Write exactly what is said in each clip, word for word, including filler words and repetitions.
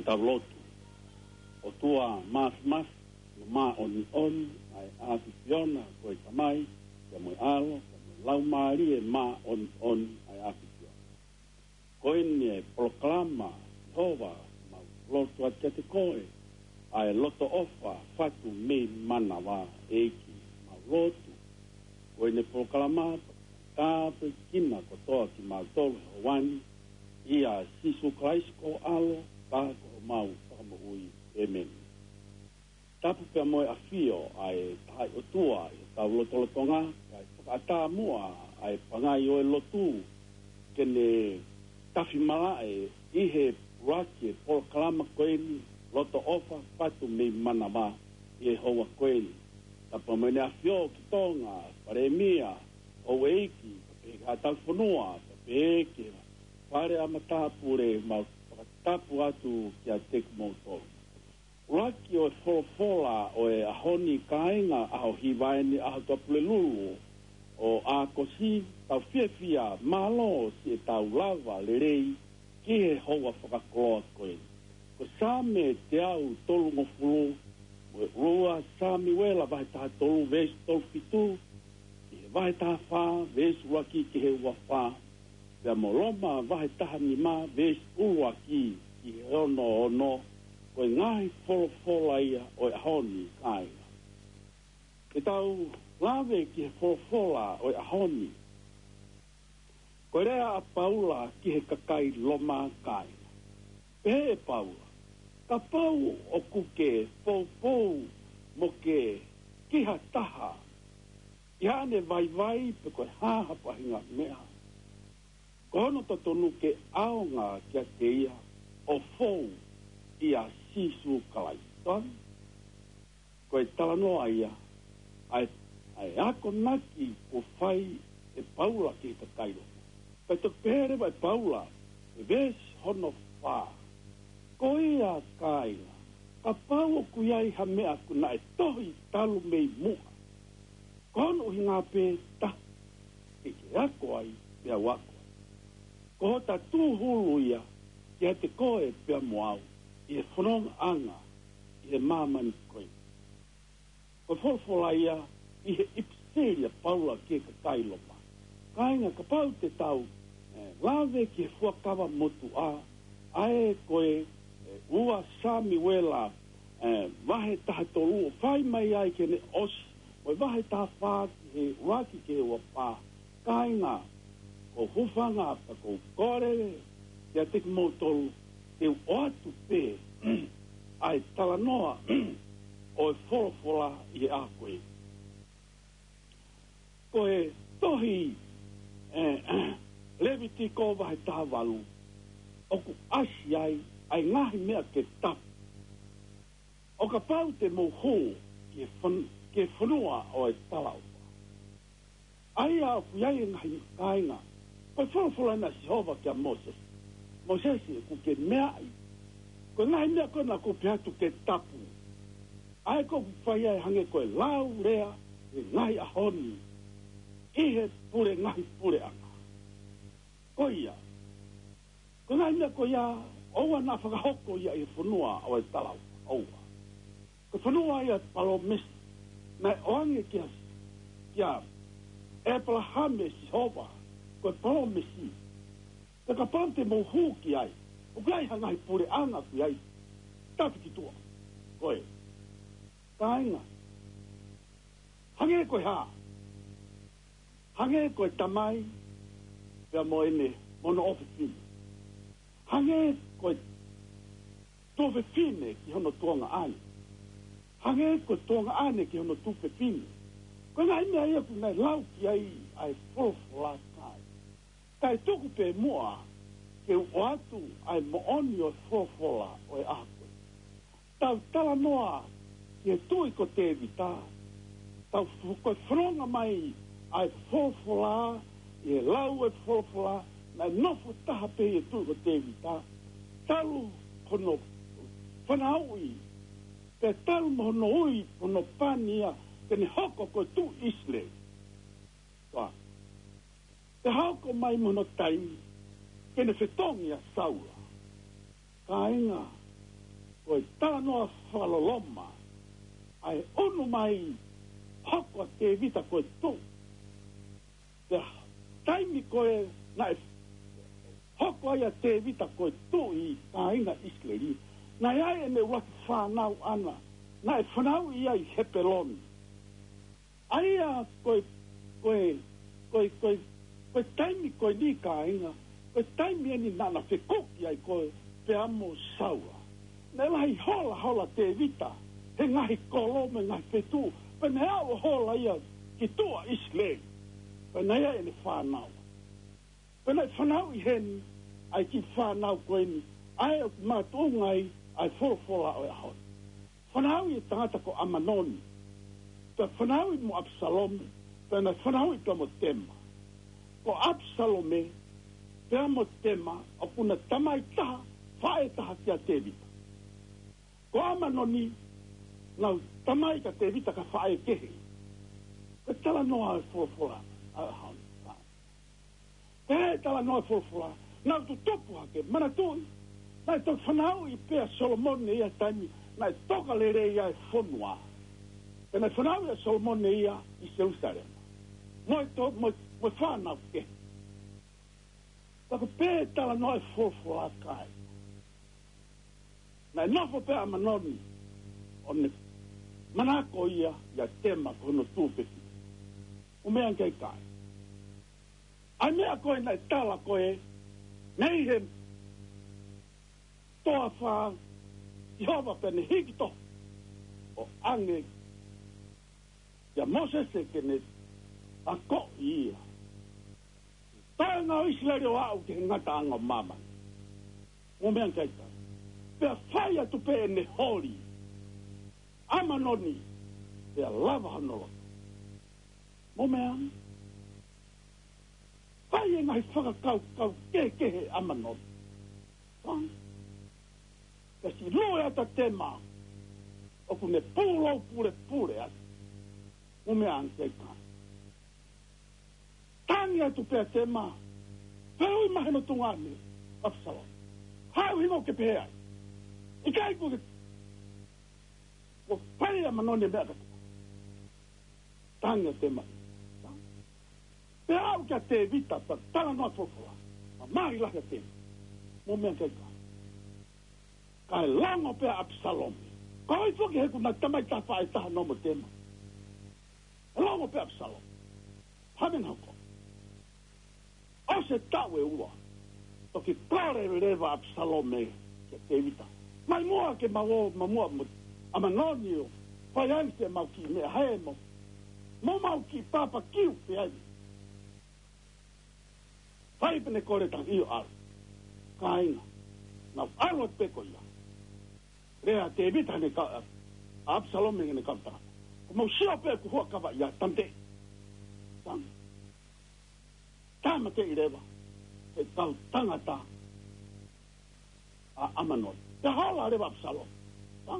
taulotu. O tua mas mas, ma on on, ai afisiona, koe kamai, kia moe alo, kia moe laumari e ma on on, ai afisiona. Koe ni e proklama, hova, ma lotu atia te koe, ai loto ofa, fatu me manawa, eiki, ma lotu. Koe ni proklama, tāpe kina kotoa ki mātolu hawani, ia sisu Christ alo, tāko mau, tāmo ui, amen. Tapu pia moe a fio, ai tai o tua, i tau lotolotonga, ai whakata mua, ai pangai o e lotu, kene tafi mala e, ihe raki e polo kalama koeni, loto ofa, patu me manama, i e hoa koeni. Tapu moe a fio ki tonga, paremia, o eiki, pe ka whanua, pe eke, pare amatapure, ma tapu atu ki a tek moto. Raki o e wholofola o e ahoni kainga aho hiwaini aho topule lulu, o a kosi tau whiawhia malo si e tau lava le rei, ki he hoa whakakoloa koe. Ko same te au tolu ngofulu, o e rua sami wela vahe taha tolu vesu tolu fitu, vahe taha wha, vesu waki ki he ua wha, pia moloma vahe taha ni ma, vesu uwaki ki he ono ono, koe ngahi folo fola ia o e ahoni kainga. E tau lawe ki he folo fola o e ahoni, koe rea a paula ki he kakai loma kainga. Pehe e paula, ka pau o kuke pou pou mo ke kiha taha, ia ne vai vai pe koe haha pahinga mea. Kono to tonu ke aonga kia ke ia o fou ia sisu kalaiton. Koe talanoa ia ai, ai ako naki ko fai e paula ki ta kairo. Pe to pere vai paula e ves hono fa. Ko ia kaila ka pau ku iai ha mea kuna e tohi talu mei mua. Kono hinga pe ta ke ke ako ai pia wako. Ko ta tu hulu ia kia te koe pia moau i e whanong anga i e mamani koe. Ko wholwhola ia i he ipseria paula ke ka kailoma. Kainga ka pau te tau eh, lawe ki he fuakawa motu a ae koe eh, ua sami wela eh, wahe taha tolu whai mai ai ke ne osi o wahe taha wha ki he waki ke ua wha. Kainga ko hufanga pa ko kore kia teki motolu te oatu pe ai talanoa o e wholofola i e a koe. Koe tohi eh, leviti ko wahe taha walu o ku asi ai ai ngahi mea ke tapu. O ka pau te mohu ke, ke whanua o e talau. Ai a kuiai ngahi kainga koe wholofola na Jehova kia Moses. Moses e ku ke mea ai. Koe ngahi mea koe na ku peatu ke tapu. Ai ko ku whai ai hange koe lau rea e ngahi ahoni. Ihe pure ngahi pure anga. Koe ia. Koe ngahi mea koe ia oua na whakahoko ia i whanua o e talau. Oua. Koe whanua ia palo mesi. Nai oange kia kia Abraham Jehova. Koe palo mesi. Te ka pante mo hu ki ai. O kai hanga i pure anga ki ai. Tapi ki tua. Koe. Kainga. Hange koe ha. Hange koe tamai. Pea mo ene mono ofe fine. Hange koe tofe fine ki hono tuanga ane. Hange koe tuanga ane ki hono tufe fine. Koe ngai mea ia ku ngai lau ki ai ai wholofola kai. Kai tuku pe mua ke o atu ai mooni o wholofola o e ako. Tau tala noa ke tui ko te vita. Tau koe whanonga mai ai wholofola e lau e wholofola na nofo taha pe e tui ko te vita. Talu kono whanaui pe talu mohono ui kono pania kene hoko ko tu isle. Toa. Te hauko mai mono tai, kene whetongi a saula. Ka inga, koe tala noa whaloloma, ai onu mai hoko te vita koe tū. Te taimi koe na e hoko aia te vita koe tū i ka inga Israeli, na iai e me waki whanau ana, na e whanau ia i hepeloni. Aia koe, koe, koe, koe, koe taimi koe ni ka inga, koe taimi eni nana whekoki ai koe pe amo saua. Ne lahi hola hola te vita, he ngahi kolo me ngahi whetū, pe ne au hola ia ki tua Israeli, pe ne ia ene whanau. Pe ne whanau i heni, ai ki whanau koe ni, ai o mātungai, ai wholofola o e hoi. Whanau i tangata ko Amanoni, pe whanau i mo Absalome, pe ne whanau i pe mo tema. Ko Absalome, pe mo tema, o kuna tamai taha, whae taha kia te vita. Ko Amanoni, nau tamai ka te vita ka whae kehe. Pe tala noa e wholofola, a hoi. Pe tala noa e wholofola, nau tu topu hake, mana tui, nai tau whanau i pea Solomone ia taimi, nai toka lere ia e whonua. E nai whanau ia Solomone ia i Jerusalem. Moi to, moi, moi whanau ke. Tako pē tala noa e wholofola kai. Nai nofo pea Amanoni, o ne manako ia, ia tema kono tūpeki. O mea kei kai. Ai mea koe nai tala koe, nei he toa wha Jehova pene hikito o ange ia Moses e kene a ko ia. Tae ngā Israeli o au ke ngata anga mama. O mea kei kai. Pea whai atu pe ene hori. Amanoni pea lava hanolo. Mo mea whai e ngai whakakau kau ke kehe Amanoni. Whai. Kasi loe ata tema o kune pūlau pure pure atu. O mea anke kai. Tangi atu pea tema. Pero i maheno tungane. Absalom. Hau hino ke pea. I kai kuke. O whai Amanoni mea katu. Tangi atu tema. Pea au kia te vita pa tala noa fofola. Ma mahi lahi a tema. Mo mea kai kai. Kai lango pea Absalom. Kai foki heku na tamai ta whae taha nomo tema. Lango pea Absalom. Hamen hako. O se tawe ua. Toki kare leva Absalom e ke te vita. Mai mua ke mawo mamua mo Amanoni o. Whai anse mau ki mea hae mo. Mo mau ki papa kiu pe ai. Whai pene kore tang iyo alu. Kainga. Nau alo peko ia. Rea te vita ne ka Absalom ne kanta. Mo sia pe ku hua kava ia tamte. Tam. Tama te ireva. E tau tangata. A Amanoni. Te hala reva Absalom. Tam.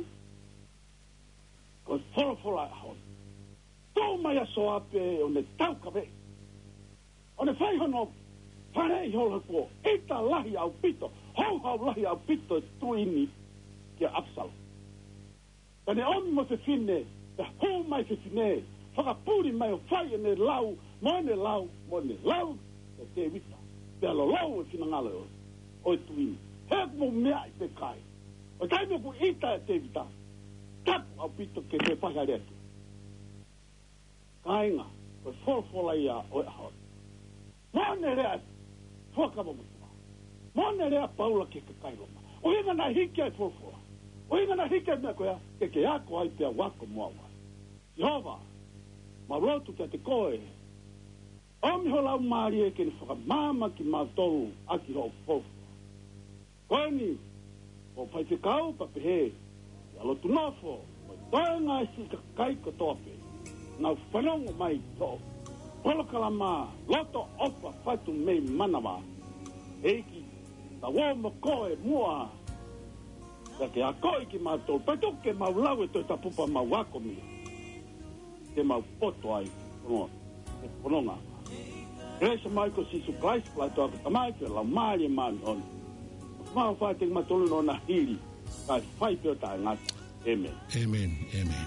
Ko fora fora hon. Tau mai aso ape o ne tau kave. O ne whai hono whanei hola ko. Eita lahi au pito. Hau hau lahi au pito tuini. Kia Absalom. Tane oni mo se fine, te hou mai se fine, whakapuri mai o whai e ne lau, mo ne lau, mo ne lau, e te vita. Te alo lau e fina ngale o, o e tuini. Hek mo mea i te kai. O kai me ku ita e te vita, tapu au pito ke te whakareatu. Kainga, o wholwhola ia o e ahoi. Mo ne rea, whakamomutua. Mo ne rea paula ke kakailoma. O inga na hiki ai wholwhola. O inga na hike mea koea, ke ke ako ai pia wako mua wai. Jehova, ma rotu kia te koe. O miho lau maari e ke ni whakamama ki mātou aki ho fofu. Koe ni, o pai te kau pa pehe, i alotu nofo, o toi ngā isi ka kai ko tope. Nau whanongo mai to. Polokala mā, loto opa whatu mei manawa. Eiki, ta wō mo koe mua. Ka ke a koi ki mātou, pato ke mau lau e toi tapupa mau wako mia. Ke mau poto ai, pono, e pononga. Kresa mai ko sisu Christ, lai toa ka tamai, ke lau maari e maani oni. Mau whae te matolu no na hiri, Kai fai peo tae ngata. Amen. Amen. Amen.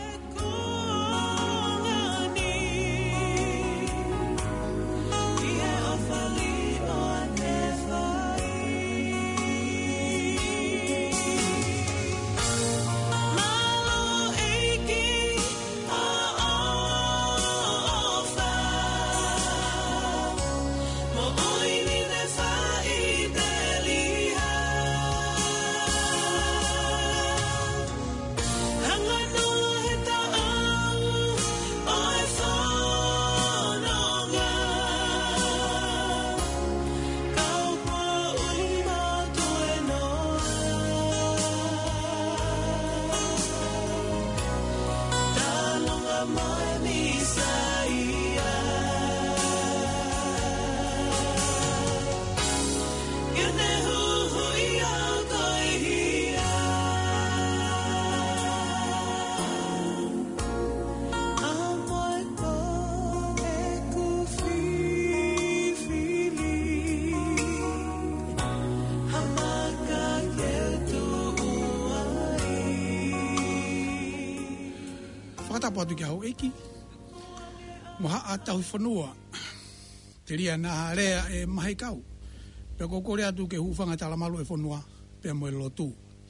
Patu ki au eki moha atau whanua te ria na rea e mahi kau pe kokore atu ke hufanga tala malu e whanua pe mo e lotu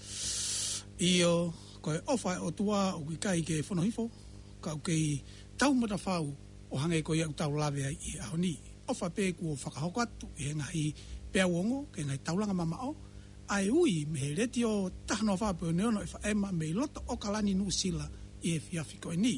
io koe ofa o tua o ki kai ke whanohifo kau kei tau mata whau o hange koe au tau lawe ai i ahoni ofa pe ku o whakahoko atu e ngai pe awongo ke ngai taulanga mama o ai ui me he reti o tahno wha pe o neono e wha ema me loto o kalani nu sila i e whiawhiko e ni.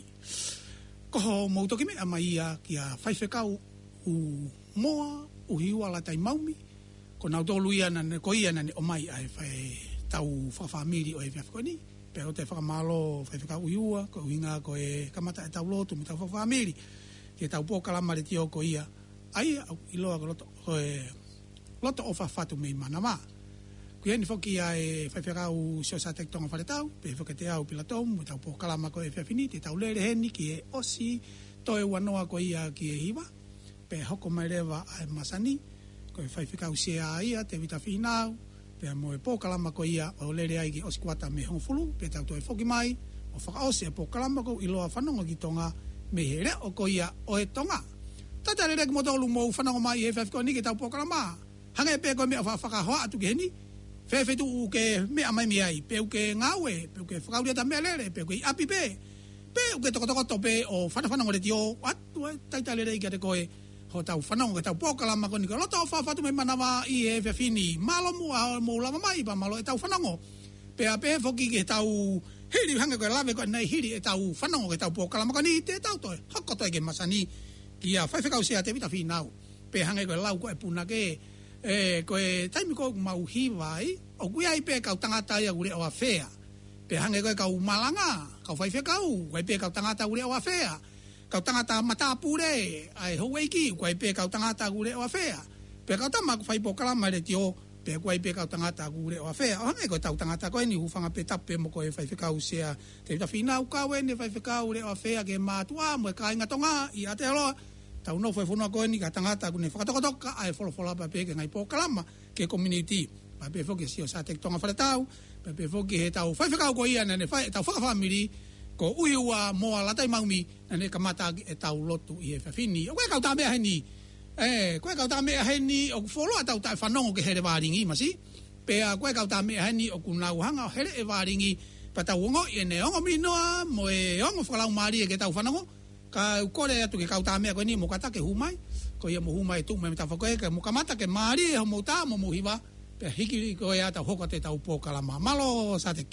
Koho mautoki me ama ia ki a whaiwhekau u moa, u hiua la tai maumi, ko nau tolu ia na ne ko ia na ne o mai ai whai tau whawhamiri o e whiawhiko e ni. Pe o te whakamalo whaiwhekau u hiua, ko uhinga ko e kamata e tau lotu mi tau whawhamiri, ki e tau pō kalamare tio ko ia. Ai au iloa ko loto, ko e loto o whawhatu mei manawa. Kui eni whoki a e whaiwhekau sio sa tek tonga wharetau, pe whoke te au pilatou, mo tau po kalama ko e whiawhini, te tau lere heni ki e osi, toe wanoa ko ia ki e hiwa, pe hoko mai rewa a e masani, ko e whaiwhekau sea a ia, te vita whiinau, pe mo e po kalama ko ia, o lere ai ki osi kuata me hongfulu, pe tau toe whoki mai, o whakaosi e po kalama ko iloa whanonga ki tonga, me here o ko ia o e tonga. Tata lere ki mo tolu mou whanonga mai e whaiwhekau ni ki tau po kalama, hanga e pe ko me o whakahoa atu ki heni, Fefe tu ke me amai mi ai, pe ke ngawe, pe ke whakauria ta mea lere, pe ke api pe, pe ke toko toko tope o whanawhanongo re tio, atu e taita lere i kia te koe, ho tau whanongo ke tau pōkalama koni, ka loto o whawhatu mai manawa i e whiawhini, malo mua mo lama mai, pa malo e tau whanongo, pe a pe whoki ke tau hiri hanga koe lawe koe nei hiri e tau whanongo ke tau pōkalama koni, te tau toi, hoko toi ke masani, ki a whaiwhekau sea te vita whinau, pe hanga koe lau koe puna ke, e koe taimi ko mau hiwai o kui ai pe kau tangata ia gure o afea pe hange koe kau malanga kau whaiwhe kau koe pe kau tangata gure o afea kau tangata matapure ai howeiki koe pe kau tangata gure o afea pe kau tama whaipo kalama re tio pe koe pe kau tangata gure o afea o hange koe tau tangata koe ni hufanga pe tape mo koe whaiwhe kau sea te vita whinau kau e ne whaiwhe kau re o afea ke mātua mo e ka inga tonga i Aotearoa tau no foi fono ko ni ka tangata ku ne whakatokotoka ai wholofola pa pe ke ngai po kalama ke community pa pe foki sio sa tek tonga wharetau pa pe foki he tau whaiwhekau ko ia nane whai tau whakawhamiri ko uiua moa latai maumi nane kamata e tau lotu i e whawhini o koe kau tā mea heni e koe kau tā mea heni o wholoa tau tai whanongo ke here waringi masi pe a koe kau tā mea heni o kunau hanga o here e waringi pa tau ongo i ne ongo minoa mo e ongo whakalau maari e ke tau whanongo ka kore atu ke kau tamea ko ni mo kata ke humai ko ia mo humai tu me ta fokoe ke mo kamata ke mari ho mo ta mo mo hiwa pe hiki ko ia ta hoko te tau po kala malo sateki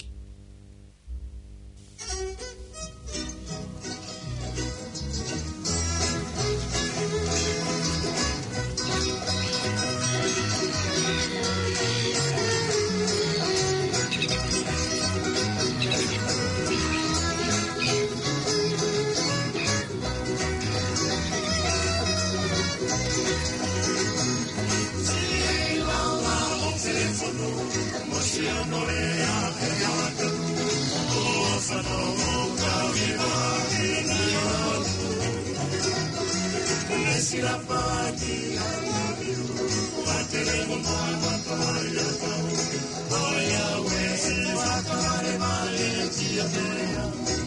la party, I love you. What the name of my, what the name of my, oh yeah, tia mea.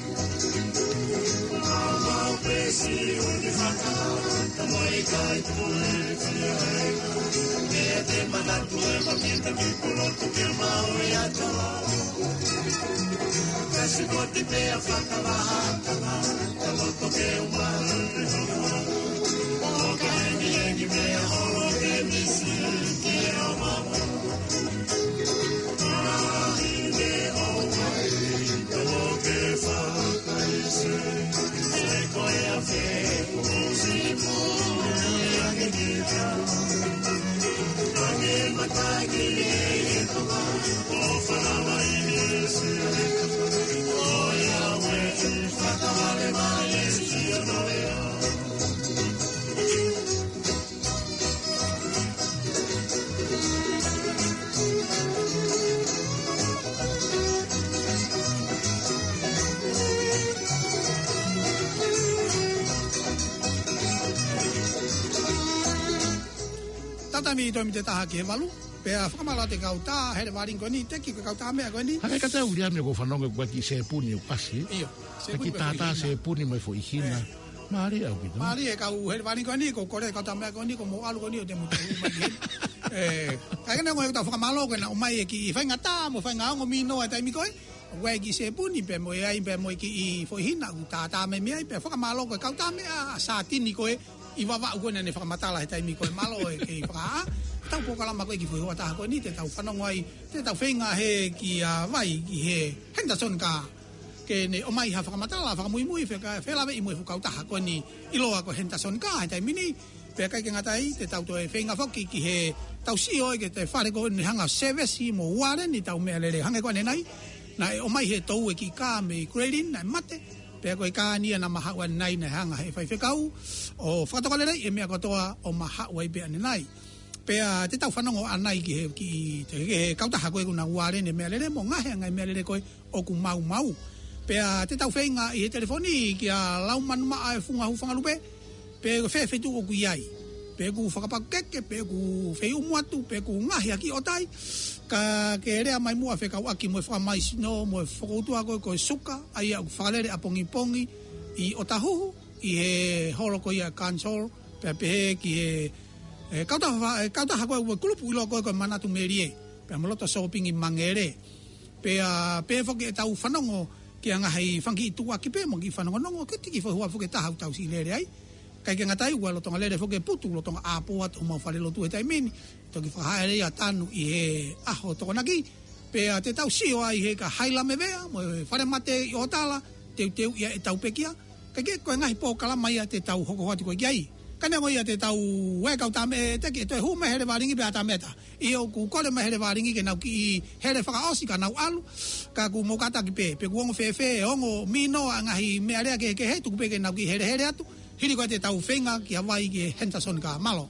Mau pesi o ni whaka, ka moe kai tue tia hega. Mea te manatu e makita ki purotu ki mau e atawa. Kasi ko te pea whaka wahakala, ka moto ke umara te hoa. O ka hengi hengi mea holo ke misi ki e o mama. Ahi me o mai, ka mo ke whaka isi. E koe a whe, o si mo, e ake ki ta. Ake matai ki e e toka, o whanawa i ni isi. O ia we, whakawale mai e si a noea. Tatami to mi te taha ke walu pe a whakamala te kauta here waring koe ni teki ko kauta mea koe ni hake ka tau ria me ko whanonga kua ki se puni o pasi iyo ki tata se puni mai fo ihina maari au pito maari e kau here waring koe ni ko kore kauta mea koe ni ko mo alu koe ni o te mutu umai eh kakena koe ta whakamalo koe na o mai e ki whainga tā mo whainga ongo mino e taimi koe Wai ki se puni pe mo ai pe mo ki i fo hina ku tata me me pe whakamalo koe kauta mea sa tini koe i wawa koe ne whakamatala he taimi koe malo e ki whaka tau po kalama koe ki fo hoa taha koe ni te tau whanongo ai te tau whenga he ki a vai ki he Henderson ka ke ne o mai ha whakamatala whakamui mui wheka whelawe i mui fukau taha koe ni iloa koe Henderson ka he taimi ni pe kai ke ngatai te tau toe whenga whoki ki he tau si oi ke te whare koe ni hanga sevesi mo ware ni tau mea lere hange koe ne nai na o mai he tau e ki ka me grading na mate pe koe ka nia na mahawa nai na hanga he whai whekau o whakatokalere e mea katoa o mahawa i bea ni nai pe a te tau whanongo anai ki he ki te he kautaha koe kuna uare ne mea lere mo ngahe ngai mea lere koe o ku mau mau pe a te tau whenga i he telefoni ki a lauman maa e funga hu whangalupe pe whe whetu o ku iai pe ku whakapakeke pe ku whei umuatu pe ku ngahe aki o tai ka ke rea mai mua whekau aki mo e whamai sino mo e whakoutua koe koe suka ai au whalere a pongi pongi i o tahuhu i he holo koe ia kansol pe pehe ki he e kauta kauta ha koe kulupu ilo koe koe manatu merie pe amoloto shopping i mangere pe a pe foke tau whanongo ki anga hei whanki i tua ki pe mo ki whanongo nongo ke tiki whahua foke tahau tau si lere ai kai ke ngatai ua lotonga lere foke putu lotonga apoa tu mau whare lotu e taimini toki whahaere ia tanu i he aho tokonaki pe a te tau sio ai he ka haila me vea mo whare mate i otala teu teu ia e tau pekia kai ke koe ngahi po kalama ia te tau hoko hoti koe kiai kane mo ia te tau ue kau tame teki toi hume here waringi pe a tameta i o ku kore me here waringi ke nau ki i here whakaosi ka nau alu ka ku mokata ki pe pe ku ongo whewhe ongo mino a ngahi mea rea ke ke he tuku pe ke nau ki here here atu hiri koe te tau whenga ki Hawaii ki Henderson ka malo.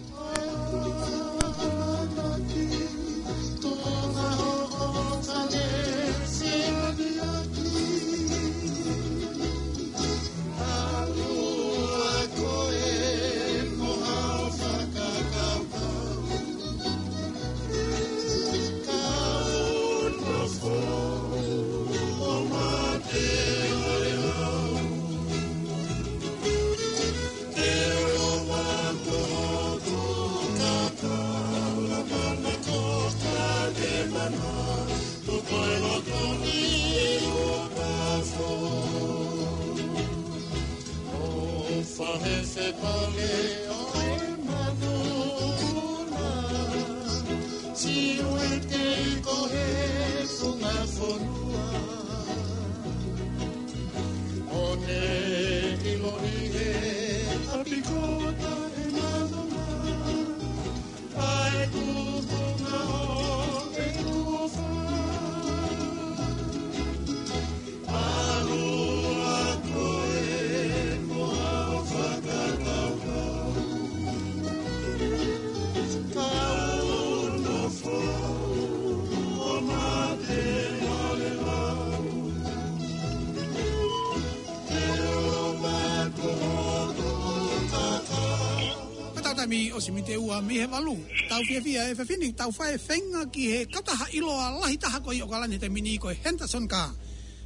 mi o si mi te ua mi he walu tau fia fia e whawhini tau whae whenga ki he kautaha iloa lahi taha koe i o kalani te mini koe Henderson ka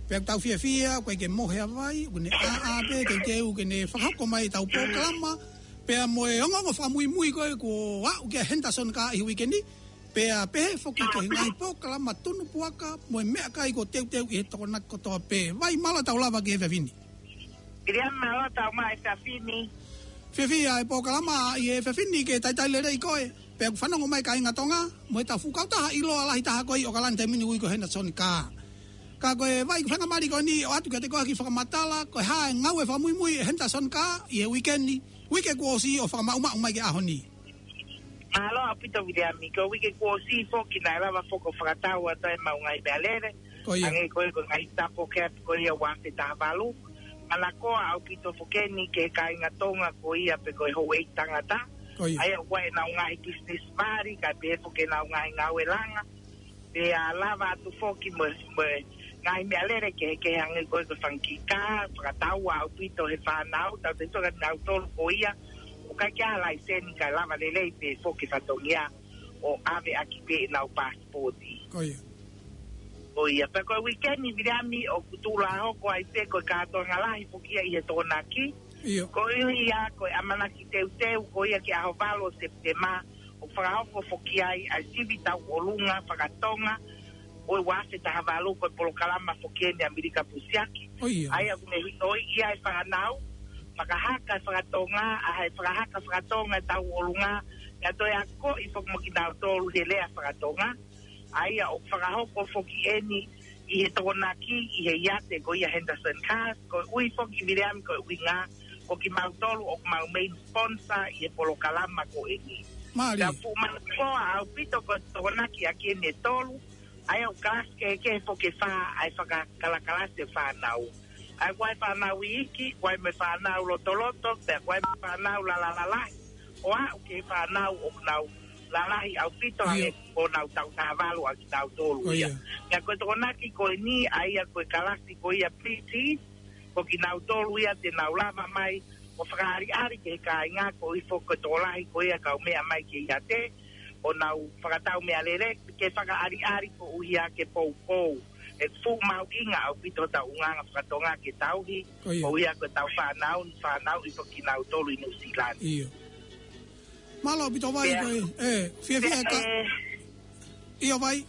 Pe tau fia fia, koe ke mohe avai, kune a a pe, ke ke u kene whakako mai tau pōkalama, pe a moe ongongo whamui mui koe ko wau ke Henderson ka i wikendi, pe a pehe whoki ke ngai pōkalama tunu puaka, moe mea kai ko teu teu i he toko nak kotoa pe, vai mala tau lava ke he whiwhini. Iriam mala tau mai whiwhini. Fia fia e pōkalama i he whiwhini ke taitai rei koe, pe aku whanongo mai ka inga tonga, moe tau fukau taha ilo alahi taha koe o kalani te mini ui ko Henderson ka. Ka koe vai whangamari koe ni o atu kia te koe ki whakamatala, koe hae ngau e whamui mui e Henderson ka i he weekendi, wike kuosi o whakamau umai ke ahoni. Malo a pito Williami, ko wike kuosi foki na lava foko whakatau a tae maungai mea lere, ange koe koe ngai tapo kea koe ia wate taha walu, mana koa au pito fokeni ke ka inga tonga ko ia pe koe hou ei tangata, ai au wae na ungai business mari, ka pe foke na ungai ngau e langa, pe a lava atu foki mo ngai mea lere ke ke hange koe ko whankika, whakatau au pito he whanau, tau te toka nau tolu ko ia, o kai kia lai seni kai lava lelei pe foki whatongia o ave aki pe nau passporti. Koia. O ia, pe koe weekendi Williami o kutula hoko ai pe koe kātoa ngalahi fokia i he tōna ki, ko ia koe amanaki teu teu, ko ia ki aho valo septema, o whakahoko fokia ai ai sivita o lunga, whakatonga, o wase taha valo koe polokalama fokene Amerika Pusiaki. Ai a kune hito i ia e whanau, whakahaka whakatonga, a hei whakahaka whakatonga tau olunga, nga toi a ko i whakamoki nao tōru he lea whakatonga, ai a o whakahoko foki eni i he tōnaki, i he iate ko ia Henderson Cars, ko ui foki Miriam ko ui ngā, ko ki mau tolu o mau main sponsor i he polokalama ko eni. Mari. Ka pu manakoa au pito ko tōnaki a kene tolu, ai au kas ke ke foke wha ai whakakalakalase whanau. Ai wai whanau i iki, wai me whanau lotoloto, te wai me whanau lalalalahi. O au ke whanau o nau lalahi au pito hange o nau tau tahavalu au ki tau tolu ia. Nga koe tōnaki koe ni, ai a koe kalasi koe ia priti, ko ki nau tolu ia te nau lava mai, o whakaari ari ke ka inga ko i foko tōlahi koe ia kau mea mai ke ia te, o nau whakatau mea lere, ke whakaari ari ko uia ke pou pou. E fu mau inga au pito tau unganga whakatonga ke tauhi, o uia ko tau whanau, whanau i toki nau tolu i New Zealand. Iyo. Malo pito vai koe, e, fia fia ka, iyo vai.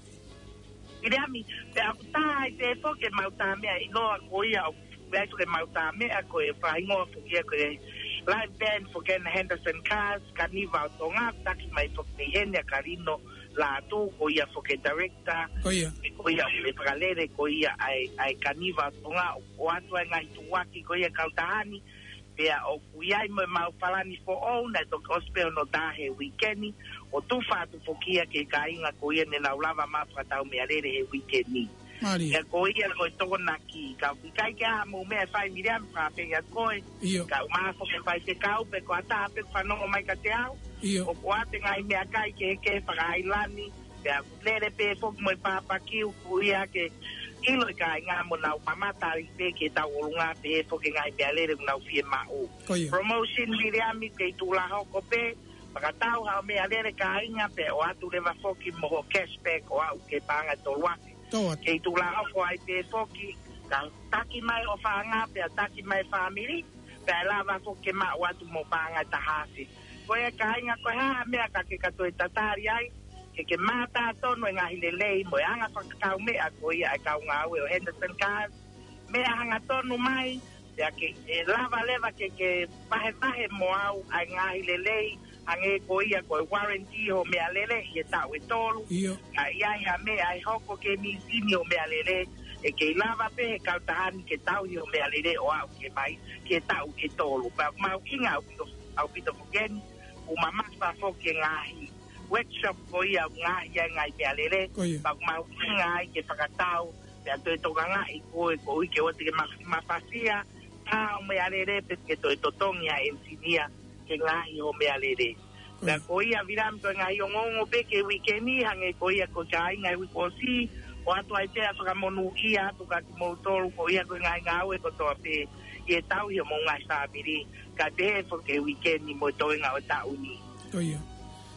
Iriami, pe aku taha i te foke mau taha mea i loa ko ia, o veitu ke mau taha mea koe, whaingoa fukia koe, live band foke na Henderson Cars, ka niva o tonga, taki mai foke ni hene a karino, la tu ko ia foke director ko ia ko ia me pragalere ko ia ai ai kaniva tonga o atu ai ngai tuaki ko ia kautahani pe o kuia me mau falani fo o na to gospel no dahe weekendi o tu fa tu fokia ke kainga ko ia ne na ulava ma fatau me alere he weekendi ya ko ia ko to na ki ka kai ka mo me fai miriam pa pe ya ko ka ma fo ke fai te kau pe ko ata pe fa no mai ka te au o kuate ngai mea kai ke ke whakailani, pe a lere pe fok moi papa kiu kuia ke ilo i kai ngā mo nau mamatari pe ke tau olunga pe fok ngai mea lere nau fie mao. Promotion Miriami ke tula hoko pe, whakatau hao mea lere ka inga pe o atu lewa foki moho cashback o au ke panga toluake. Ke tula hoko ai pe foki, ka taki mai o whaanga pe a taki mai whamiri, pe a lava foki ma o atu mo panga tahasi. Koe ka inga koe haa mea ka ke katoe tatari ai, ke ke mata tono e ngahi lelei, moe anga whakakau mea koe ai kau ngā ue o Henderson Cars, mea hanga tono mai, ya ke e lava leva ke ke pahe pahe mo au ai ngahi lelei, ange koe ia koe warranty ho mea lele, i e tau e tolu, ka iai ha mea ai hoko ke mi sini o mea lele, e ke lava pe he kau tahani ke tau hi o mea lele o au ke mai, ke tau ke tolu, pa mau inga au pito fukeni, o mamasa foke ngahi workshop ko ia ngahi ia ngai pe alere pa mau ngai ke whakatau pe ato e toka ngai ko e ko i ke o te ke mafasia ta o me alere pe ke to e totongi a ensinia ke ngahi o me alere pe ko ia viram ko ngai o ngongo pe ke wikendi hange ko ia ko kai ngai wiko si o ato ai pe a whakamonu ia ato ka ki moutolu ko ia ko ngai ngau e ko toa pe e tau i o mo ngai sabiri ka te fo ke weekendi mo toi ngā o tau ni. Koia.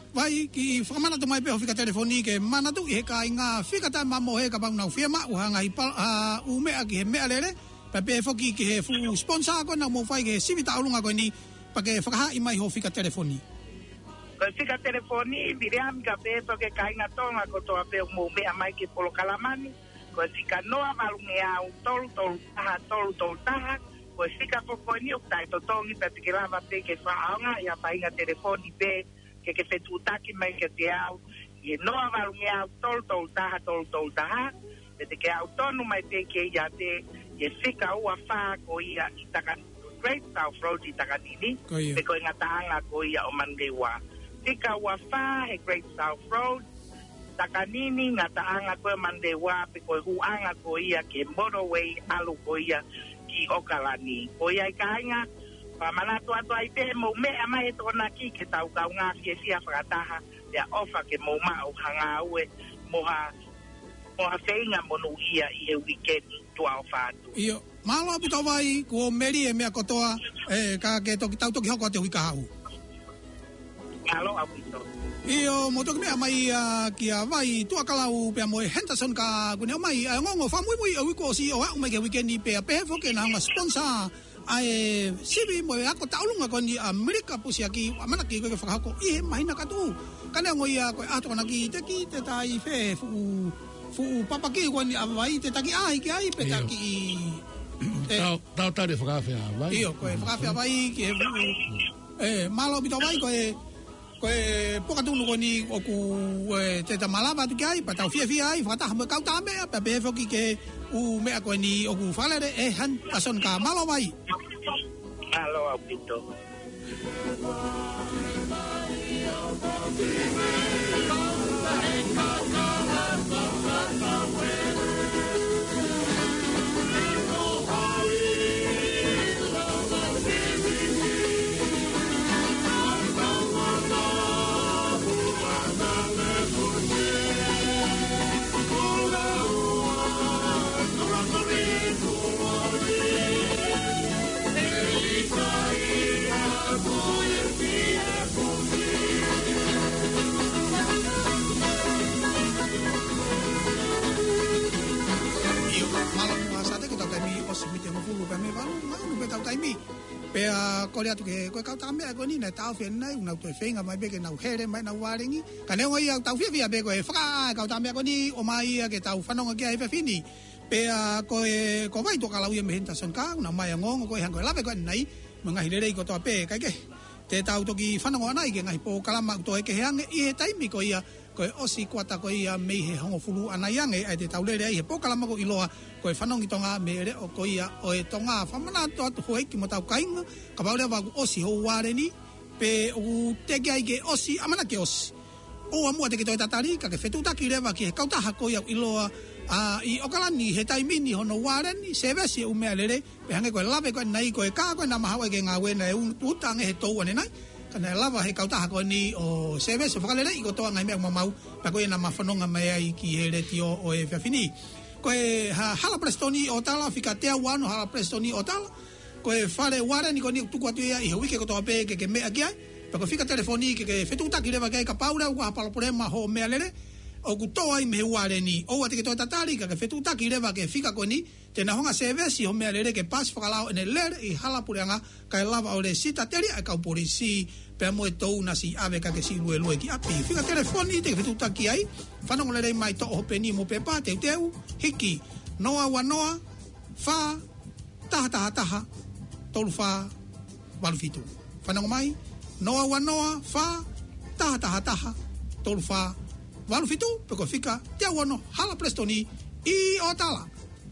vai ki whakamana to mai pe hofika telefoni ke mana tu i he ka inga whika tai mamo he ka paunau whiama uhanga i pa u mea ki he mea lere pa pe foki ki he fu sponsor ko na mo fai ke sivita aulunga ko ni pa ke whakaha i mai hofika telefoni. Ko whika telefoni viriam ka pe foki ka inga tonga ko toa pe mo mea mai ki polo kalamani ko whika noa malunge au tolu tolu taha tolu tolu taha ko whika fokoni o tai to tongi pa te ke lava pe ke whaanga ia pa inga telefoni pe ke ke fetutaki mai ke te au i noa valungi au tol tol taha tol tol taha e te ke au tonu mai te ke ia te i whika ua wha ko ia i taka Great South Road i takanini pe ko inga taanga ko ia o Mandewa whika ua wha he Great South Road takanini nga taanga ko Mandewa pe ko huanga ko ia ke Motorway alu ko ia ki Okalani ko ia i kainga pa manato ato ai pe mo me ama e tona ki ke tau ka nga ki sia frataha ya ofa ke mo ma o hanga ue mo ha mo ha feinga mo no ia i e weekend tu au fatu io malo aputa vai ko meri e me kotoa e ka ke to tau to ki hoko te wika hau malo aputa io mo to me mai ki a vai tu akalau pe mo Henderson ka ku ne mai ngongo fa mui mui o ko si o me ke weekend pe pe fo ke na nga sponsor ai sibi mo ako taulunga ko ni Amerika pusi aki mana ki ko whakako i mai na katu kana ngoi ko ato na ki te ki te tai fe fu fu papa ki ko ni avai te taki ai ki ai pe taki tau tau tau de whakafe avai io ko whakafe avai ki e malo bito vai ko e ko e poka tunu ko ni o ku te tamalava tu ki ai pa tau fia fia ai whata mo kau tame pe pe fo ki ke u me ko ni o ku falere e han ason ka malo vai malo apito pe a korea tu ke ko ka tambe ko ni na tau fe nai una tu fenga mai be ke na here mai na waringi ka ne ngoi tau fe fe be ko e fra ka tambe ko ni o mai ke tau fanonga ke ai fe fini pe a ko e ko vai to ka lau ye mehenta son ka una mai ngong ko hang ko lave ko nai manga hilere ko to pe ka ke te tau to ki fanonga nai ke ngai po kala ma to e ke hang i he tai mi ko ia ko osi kwata ko ia me he hongo fulu anaiange ai te tau le ai he po kala ma ko iloa ko e whanongi tonga mere o ko ia o e tonga whamana to atu hoi ki mo tau kainga ka paulea waku osi ho ware ni pe o teke ai ke osi amana ke osi o amua teke toi tatari ka ke whetutaki rewa ki he kautaha ko ia iloa a i okalani he taimini hono ware ni se vesi e umea lere pe hange ko e lave ko e nai ko e ka ko e nama hawa ke ngā wena e utange he tau ane nai kana lava he kautaha ko ni o se vesi whakalere i ko toa ngai mea mamau pa ko e nama whanonga mea i ki he reti o, o e whiawhini ko e ha hala prestoni o tala fika te wano hala prestoni o tala ko e fare ware ni ko ni tuku atu ia i hewike ko toa pe ke ke mea ki ai pa ko fika telefoni ke ke whetutaki rewa ke ka paura ko hapala porema ho mea lere o ku toa i me ware ni o ate ke toa tatari ka ke whetutaki rewa ke fika ko ni te na honga sevesi ho mea lere ke pas whakalao ene lere i hala pureanga ka e lava o le sita teri a kau polisi pe mo e tou na si ave ka ke si lue lue ki api fika telefoni te ke whetutaki ai whanongo lere mai to o peni mo pepa te teu hiki noa wa noa fa taha taha taha tolu fa walufitu whanongo mai noa wa noa fa taha taha taha tolu fa walufitu peko fika te wano hala prestoni i o tala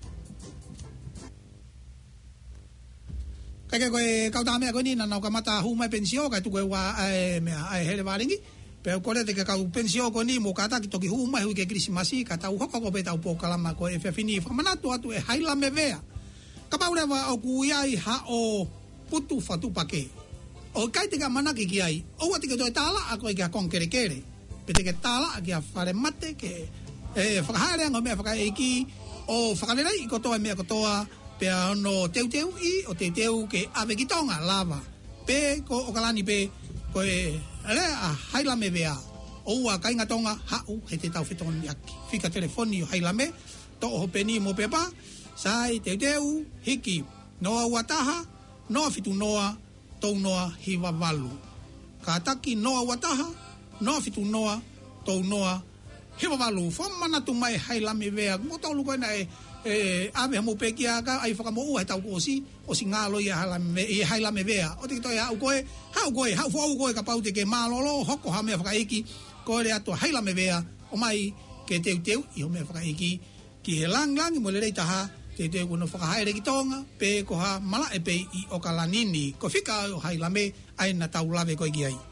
kake koe kauta mea koe ni na nau kamata hu mai pensio kai tu koe wa e mea ai hele waringi pe kore te kau pensio ko ni mo kata ki toki hu mai hu ke krismasi ka tau hoko ko pe tau po kalama ko e fefini fa manatu atu e haila me vea ka paure wa o ku ia i ha o putu fatu pake o kai te ka manaki ki ai o wa te ke to tala a ko ke konkere kere pe te ke tala ki a fare mate ke e fakahare ngo me fakaiki o fakalera i ko to me ko toa pe no teu teu i o te teu ke ave ki tonga lava pe ko o kalani pe ko e le a haila me vea o wa kai ngatonga ha u he te tau fetoni aki fika telefoni o haila me to ho peni mo pepa sai te teu hiki noa wataha noa fitu noa tau noa hiwa walu ka taki noa wataha noa fitu noa tau noa hiwa walu fomana tu mai haila me vea mo tau luko na e e ave mo pekia ka ai faka mo u tau osi osi ngalo ia hala me e haila me vea o te to ya u koe ha u koe ha fo u koe ka pau te ke malolo hoko ha me faka iki ko le ato haila me vea o mai ke teu teu i o me faka iki ki he lang lang mo le reita ha te teu no faka haere ki tonga pe ko ha mala e pe i o kalanini ko fika o haila me ai na tau lave ko iki ai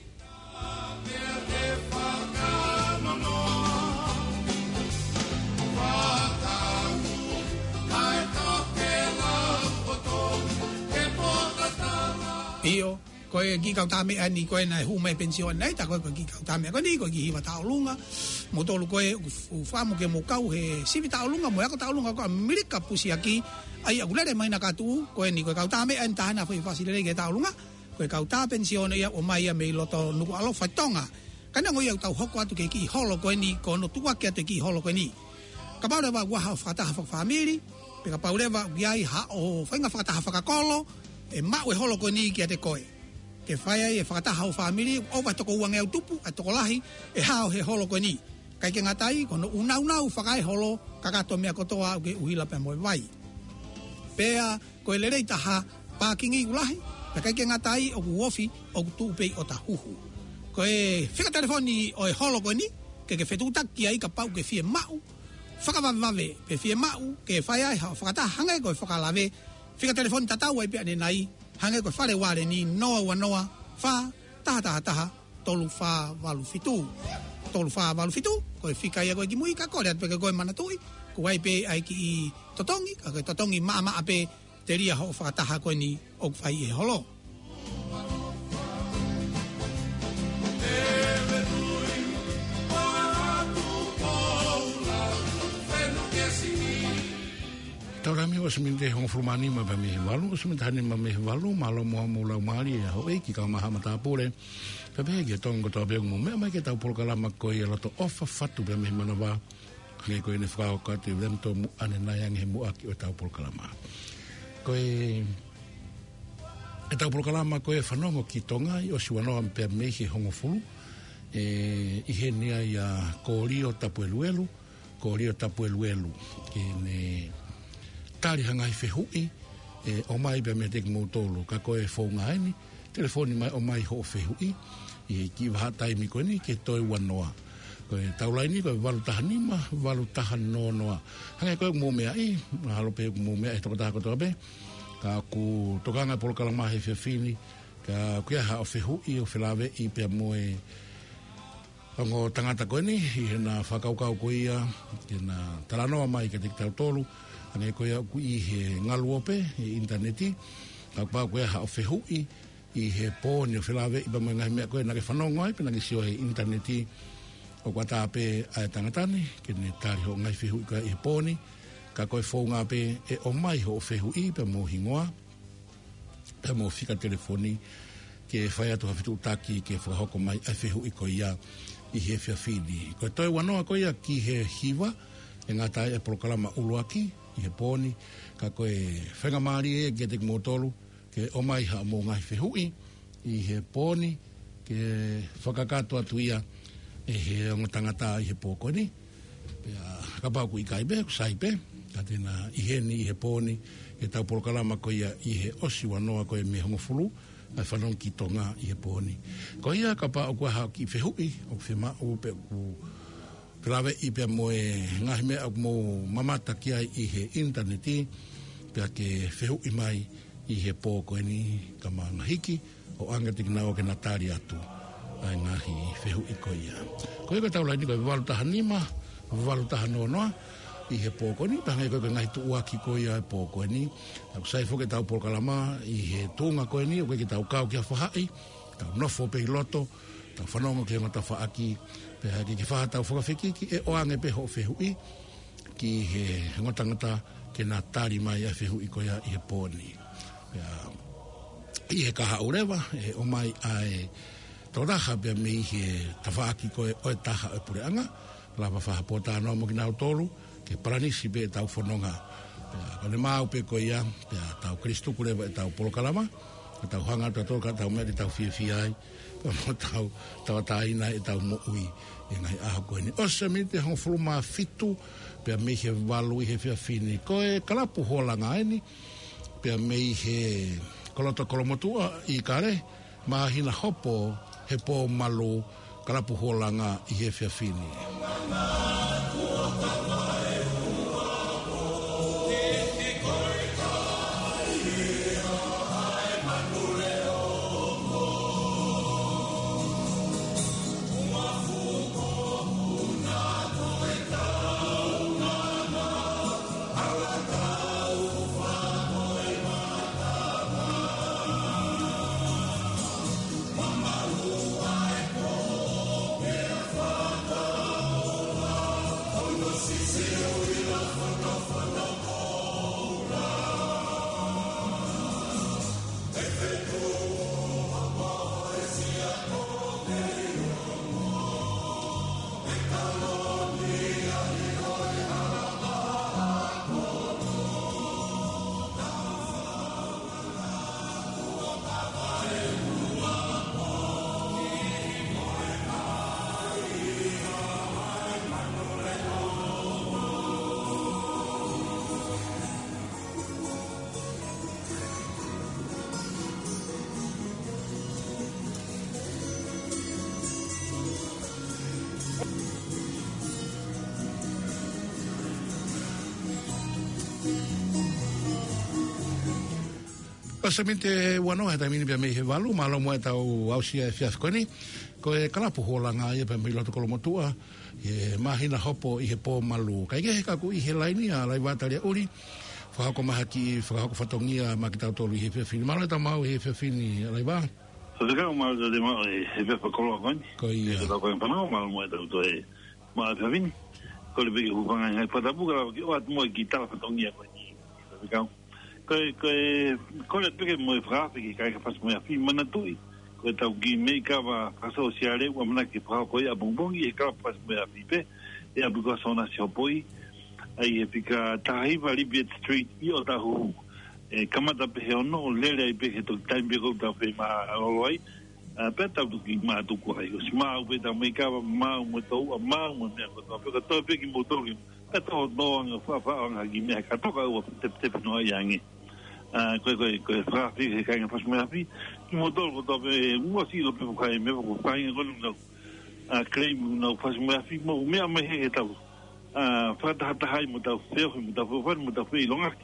io koe ki kau tame ani koe na hu mai pension nei ta koe ki kau tame ko ni ko ki hiwa taulunga mo tolu koe u famu ke mo kau he sivi taulunga mo ko taulunga ko Amerika pusi aki ai agulere mai na katu koe ni koe kau tame an ta na foi fasilere ke taulunga koe kau ta pension ia o mai a me loto nuku alo fatonga kana ngoi au tau hoko atu ke ki holo koe ni ko no tua ke atu ki holo koe ni ka ba wa wa ha fata ha family pe ka paureva giai ha o fainga fata ha kolo e mau e holo koe ni ki ate koe. Ke whai e whakataha o whamiri, o vai toko uange au tupu, a toko lahi, e hao he holo koe ni. Kai ke ngatai, kono unau nau whakai holo, kakato mea kotoa au ke uhila pe moe vai. Pea, koe lerei taha, pākingi ulahi, pe kai ke ngatai, o ku wofi, o ku tūpei o ta huhu. Koe whika telefoni o e holo koe ni, ke ke whetutaki ai ka pau ke fie mau, whakavavave, pe fie mau, ke whai ai hao whakataha hangai koe whakalave, Fika telefoni tatau ai pia nei hange ko fale ware ni noa wa noa fa taha taha taha tolu fa walu fitu tolu fa walu fitu ko fika ia ko ki mui ka ko le pe ko mana tui ko ai pe ai ki totongi ka totongi mama ape teria ho fa taha ko ni o fai e holo Taura mi was min te hong frumani ma pa me walu was min tani ma me walu malo mo mo la mali ya ho e ki ka ma mata pure pe pe ke tong ko to be mo me ma ke ta por kala ma ko ye loto ofa fatu be me mana ba ke ko ne fra ka te dem to mu ane na yang he mu aki o ta por kala ma ko e e ta por kala ma ko e fanongo ki tonga o si wano am pe me he hong fulu e i he ni ya ko rio tapueluelu ko rio tapueluelu ke ne tari hanga i whehui, e, o mai bea mea teki mou tolu, ka koe whaunga aini, telefoni mai o mai ho whehui, i ki wahatai mi koe ni, ke toi wanoa. Koe taulaini, koe walu taha nima, walu taha no noa. Hanga koe mou mea i, halo pe mou mea e toko taha kotoa be, ka ku tokanga polo kalamahe whiawhini, ka kuia ha o whehui, o whilawe i pea moe, Pango tangata koe ni, i hena whakaukau koe ia, kena talanoa mai ka teki tau tolu, ane koe au i he ngaluope, i interneti, ka pā koe ha o whehui, i he pōni o whilawe, i pa mai ngai mea koe nake whanongai, pe nake sio he interneti, o kua tāpe ai tangatani, kene tāri ho ngai whehui koe i he pōni, ka koe whaunga pe e o mai ho o whehui, pe mō hingoa, pe mō whika telefoni, ke whai atu hawhitu utaki, ke whakahoko mai ai whehui koe ia, i he whiawhini. Koe toi wanoa koe ia ki he hiwa, e ngā tai e prokalama uluaki, i he pōni, ka koe whenga maari e, ke te kumotolu, ke o mai ha mō ngai whehui, i he pōni, ke whakakato atu ia, e he onga tangata i he pōko ni, ka pāku i kai be, kusai be, ka tēnā i he ni i he pōni, e tau prokalama koe ia i he osi wanoa koe me hongo fulu, ai whanong ki tonga i he pōni. Ko ia ka pā o kua hao ki whehui, o whema o pe ku Pelawe i pia moe ngahi mea au mo mamata ki ai i he interneti, pia ke whehu i mai i he pō koe ni ka maa ngahiki, o anga tiki nao ke natari atu ai ngahi whehu i koe ia. Koe koe tau lai ni koe walu taha nima, walu taha noa noa, i he pō koe ni, pangai koe koe ngahi tu uaki koe ia e pō koe ni, au sai fo ke tau pō kalama i he tūnga koe ni, o koe ke tau kau ki a whahai, tau nofo pe i loto, tau whanongo ke ngata whaaki, pe haki ki whahatau whakawhiki ki e oange pe ho whehui ki he ngotangata ke nā tāri mai a whehui koia i he pōni. I he kaha urewa, e o mai ai toraha pe me he tawhaaki koe oe taha e pureanga, lava whahapota anō mo ki nau tolu, ke paranisi pe tau whanonga. Kone mau pe koe ia, pe tau Kristu kurewa e tau polokalama, e tau hanga tau toka, tau mea tau fia fia ai, mo tau tau taina e tau mo ui, e ngai aho koe ni. Osa mi te hong fuluma fitu, pe me he walu i he fia fini. Koe kalapu hoalanga eni, pe me he kolota kolomotua i kare, ma hina hopo he po malu kalapu hoalanga i he fia fini. Pasamente wano hata mini pia me he walu malo mo tau ausia fiaf koni ko e kalapu holanga ia pe me loto kolomotua e mahina hopo i he po malu kai ge ka ku i he laini a lai wataria uri fa ko mahaki fa ko fatongia ma ki tau tolu i he fini malo ta mau he fini lai ba so de ka mal de ma he pe ko lo kon ko ia ko ko pa no mal mo tau to e ma fa vini ko le be ku panga ngai pa tapu ka ki o at mo ki ta fatongia ko ni so ka ko ko ko le pe mo fra ki kai ka pas mo ya fi mana tui ko tau gi me ka va ka sociale wa mana ki fra ko ya bonbon e ka pas mo ya fi pe e a buka sona se opoi ai e pika tahi vali Beat Street i o tahu e kamata pe he ono lele ai pe he to time be ko ta pe ma oloi a pe tau ki ma tu ko ai o sma o pe ta me ka ma mo to ma mo ne ko to pe ko to pe ki mo to ki e to no nga fa fa nga gi me ka to ka o te te no yangi a ko ko ko fra fi ke ka pas me afi ki mo to ko to pe mo si do pe ko ai me ko fa nga ko no a claim no pas me afi mo me me he ta a fa ta ta hai mo ta fe mo ta fa mo ta fe longa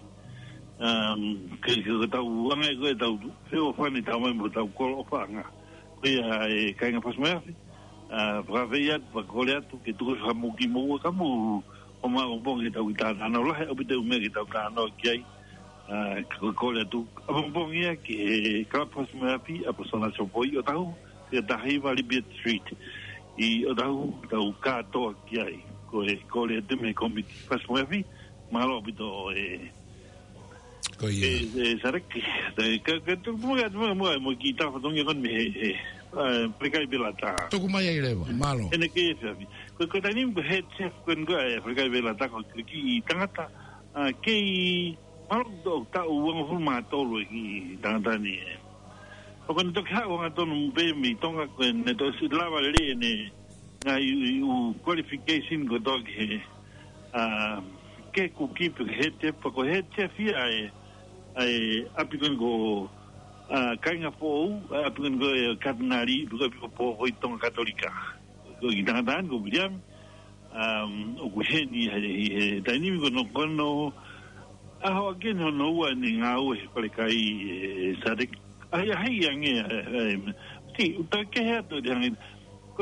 um ke ke ta wanga ko ta fe o fa ni ta mo ta ko fa nga ko ya ka nga pas me afi a fra ve ya pa ko le tu ke tu fa mo ki mo ka mo o ma o bon ke ta ta na lo he o te me ke ta ta no ki ai a ko le tu o bon ia ke ka pas me afi a persona so poi o ta o ke ta hai vali Beat Street i o ta o ta ka to ki ai ko e ko le te me kombi pas mo afi malo bito e ko ia e sarek ka ka tu mo ga mo mo ki ta fa dong kon me e prekai bela ta to kuma ia leva malo ene ke fa ko ko tani ko head chef kon go e prekai bela ta ko ki tangata ke malo do ta u ngo fu ma to lo ki tangata ni o kon to ka o ngato no be mi tonga ko ne to si lava le ne na u qualification go dog he a ke ku ki pe hete pa ko hete fi ai ai apikon go a kainga po apikon go cardinali go po ho tong katolika go gitangan go William um o go heni he tani go no kono a ho again no wa ni nga o he pa kai sadik ai ai yange ti uta ke he to yang ko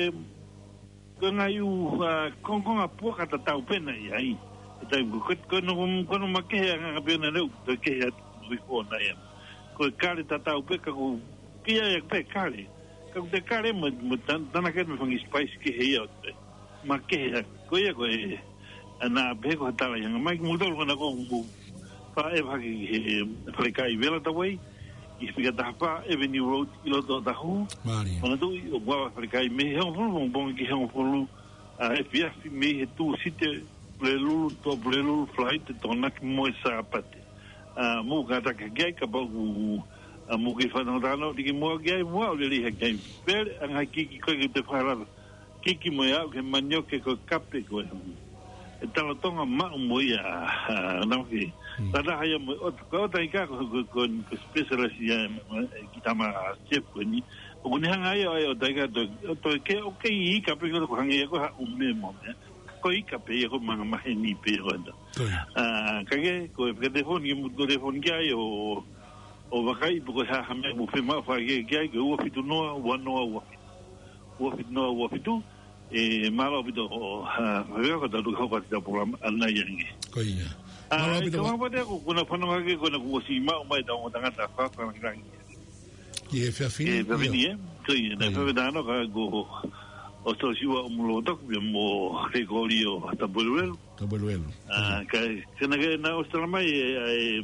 ko ngai u kon kon a po ka ta tau pena ai ta ko ko no ko no ma ke nga pena no to ke ha vi po na ya ko kale ta tau pe ka ko ke ya pe kale ka de kale mo tan tan ka me fangi spice ke he ya ma ke ya ko ya ko na be ko ta ya ma mo do ko na ko fa e fa ki fa kai vela ta wei i fika tahapa Avenue Road i loto tahu Mari. ona tu o wa Afrikai me he fulu mo bon ki he fulu a e pia me he tu site plelu to plelu flight to na mo sa pate a mo ka ta ke ka ba u a mo ki fa no dano di mo ge mo le li he game per an hakiki ko ke te fara kiki mo ya ke manyo ke ko kape ko e tala tonga ma mo ya na ki tada haya mo o ko ta ka ko ko specialist ya ki tama chef ko ni o ni hanga ya o ta ka to to ke o ke i ka pe ko hanga ya ko ha un me mo ko i ka pe ko ma ma ni pe ro ah ka ke ko pe telefon ki mo telefon ki ai o o va kai ko ha ha me mo fe ma fa ke ke ko o fitu no wa no wa o fitu no wa fitu e malo bito ha veo que tu ko ta programa ana yangi ko ia malo bito ma pode ko kuna fana ke ko na ko si ma mai da mo tanga ta fa fa ngi e fa fini e fa fini e ko ia da fa da no ka go o to si wa mo lo to bi mo ke ko rio ta boluelo ta boluelo ah ka ke na ke na ostra mai e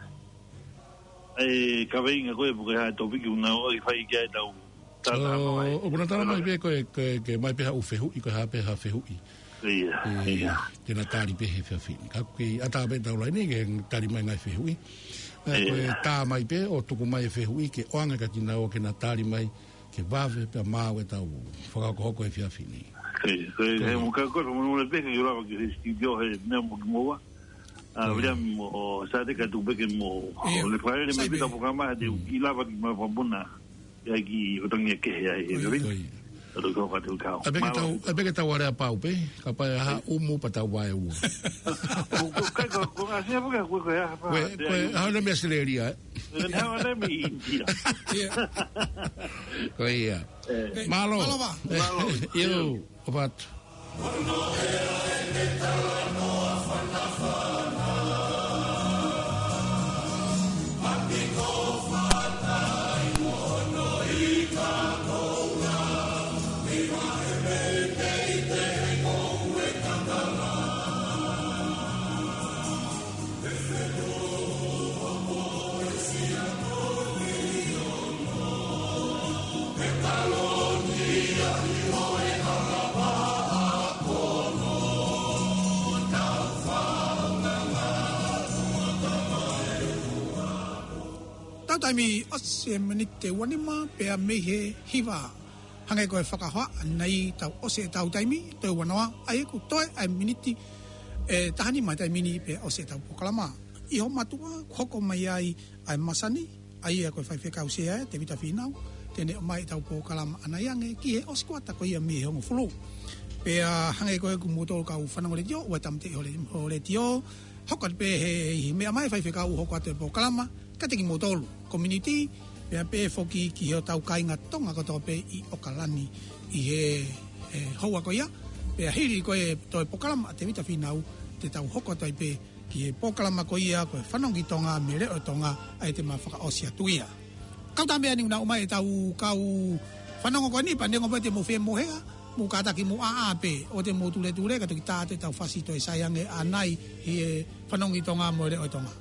e ka venga ko e porque ha to bi una o fa i ke ta o kuna tala mai be ko ke ke mai pe ha u fehu i ko ha pe ha fehu i ia ia ke na tari pe he fa fini ka ki ata be ta lai ni ke tari mai ngai fehu i ko ta mai pe o tu ko mai fehu i ke oanga ka tina o ke na tari mai ke vave pe ma o ta u fa ko ko e fa fini ke ke mo ka ko mo le pe ke yo la ke studio he me mo mo wa a vediamo sa te ka tu be ke mo le fare le me pe ta programa de i lava ki ma bona ya ki o tangia ke ya e ri o ko ka tu ka a be ta a be ta wara pa u pe ka pa ha u mu pa ta wa e u ko ka ko ko a se ko ko ko ya pa ko ha le me seleria na na mi india ko ia malo malo yo obat no era en ta no afana fana matiko fata taimi o se minute wani ma pe a me he hiva hangai ko whakahoa nei tau o se tau taimi te wanoa ai ku toi ai minute e tahani mai tai mini pe o se tau pokalama i ho matua hoko mai ai ai masani ai ko fai feka usia te vita finau tene mai tau pokalama anaiange ki he o squata ko ia mi ho fulu pe a hangai ko ku moto ka u fana le dio wa tamte ho le ho le dio hoko pe he me mai fai feka u hoko te pokalama katiki motolu community pe pe foki ki ho tau kainga tonga ko to pe i okalani i he hoa ko ia pe hiri ko e to pokalama te vita finau te tau hoko tai pe ki e pokalama ko ia ko whanongi tonga mere o tonga ai te mawhaka osia tuia kau tambe ani una umai tau kau whanongo ko ni pandengo pe te mo fe mohea mo kata ki mo a pe o te mo tule tule ka te ta te tau fasito e sayange anai i e whanongi tonga mere o tonga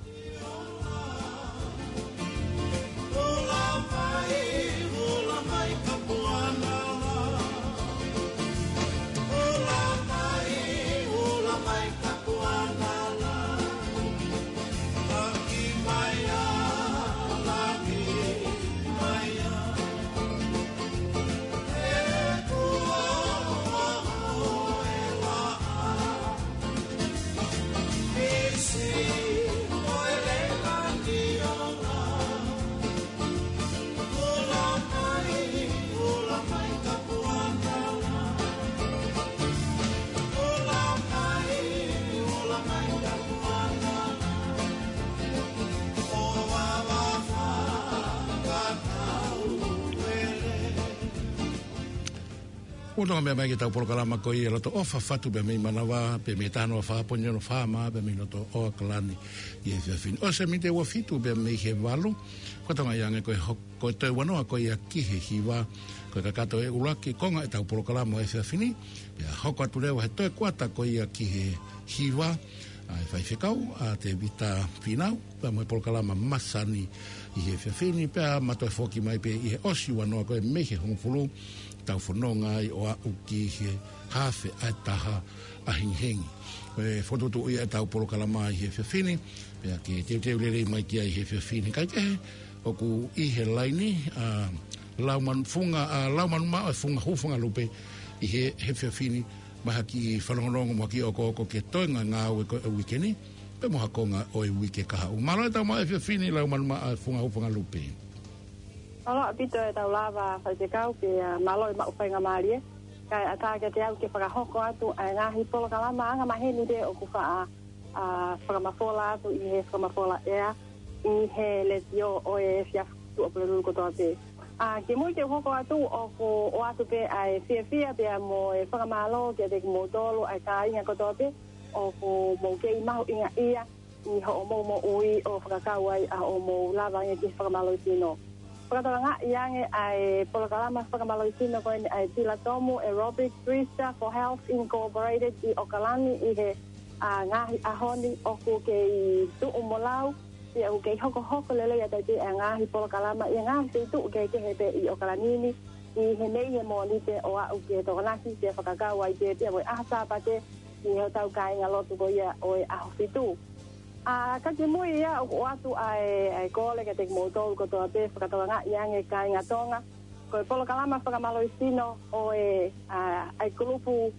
Uno me mai tau por kalama ko i loto ofa fatu be me manawa be me tano fa ponyo no fa ma be me loto o kalani i e fin o se me te wo fitu be me he valu ko tonga yang ko ko te wano ko ia ki he hiwa ko ka kato e ulaki konga e tau por kalama e fini be hoko tu leo he to kwata ko ia ki he hiwa ai fai fekau a te vita finau pa mo por kalama masani i he fefini pa ma to foki mai pe i he osi wa no ko me he hon fulu tau fononga i o a uki he hafe a taha a hinhengi e foto tu ia tau por kalama i he fefini pe ke te te le mai ki i he fefini kai ke o ku i he laini a lauman funga a lauman ma funga hu funga lupe i he he fefini ma ki whanongonongo mo ki o ko ko ke toinga ngā ue ko e wikeni, pe mo hakonga o e wike kaha. Umaro e tau ma e whiawhini lau manu ma a funga upunga lupe. Alo, apito e tau lava whai te kau ke malo i ma upainga maarie. Kai atake te au ke whakahoko atu a ngahi polo kalama anga maheni de o kuwha a whakamafola atu i he whakamafola ea i he letio o e whiawhitu o pulururu kotoa te. Ah, ke mui ke hoko atu o ko o atu pe ai fia fia pe mo e whakamalo ke te mo tolu ai ka inga koto pe o ko mo ke i mahu inga ia i ho o mo mo ui o whakakau ai a o mo lava inga ki whakamalo i tino. Whakatoa nga iange ai polokalama whakamalo i tino koe ni ai Tila Tomu Aerobic Freestyle for Health Incorporated i Okalani i he a ngahi ahoni o ko ke i tu umolau ia o kei hoko hoko lele ia tai te a ngahi polo kalama ia ngahi te tu kei ke he te i o kalanini i he nei he mo ni te o a u ke to nasi te whakakau ai te te mo ahasa pa te i he tau kai ngā lotu ko ia o e aho fitu. A kaki mui ia o atu ai ai kole ke te mo tolu ko toa te whakatoa ngā ia nge kai ngā tonga ko e polo kalama whakamalo i sino o e ai kulupu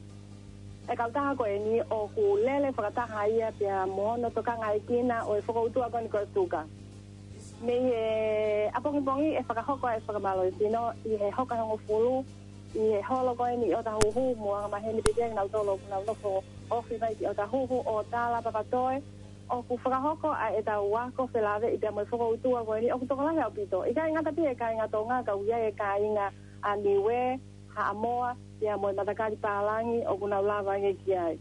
e kautaha ko e ni o ku lele whakataha ia pia mohono tokanga i kina o e whakautua koni ko e tuka. Me e apongi-pongi e whakahoko e whakamalo i sino i he hoka hongo fulu i he holo ko e ni o ta huhu mua maheni pideng nau tolo nau nofo ofi mai ki o ta huhu o tala papatoe o ku whakahoko a e tau wako whelave i pia mo e whakautua ko e ni o ku tokalahi au pito. I ka inga tapi e ka inga tonga ka uia e ka inga a niwe ha amoa ia mo matakari pahalangi o kuna lava nge ki ai.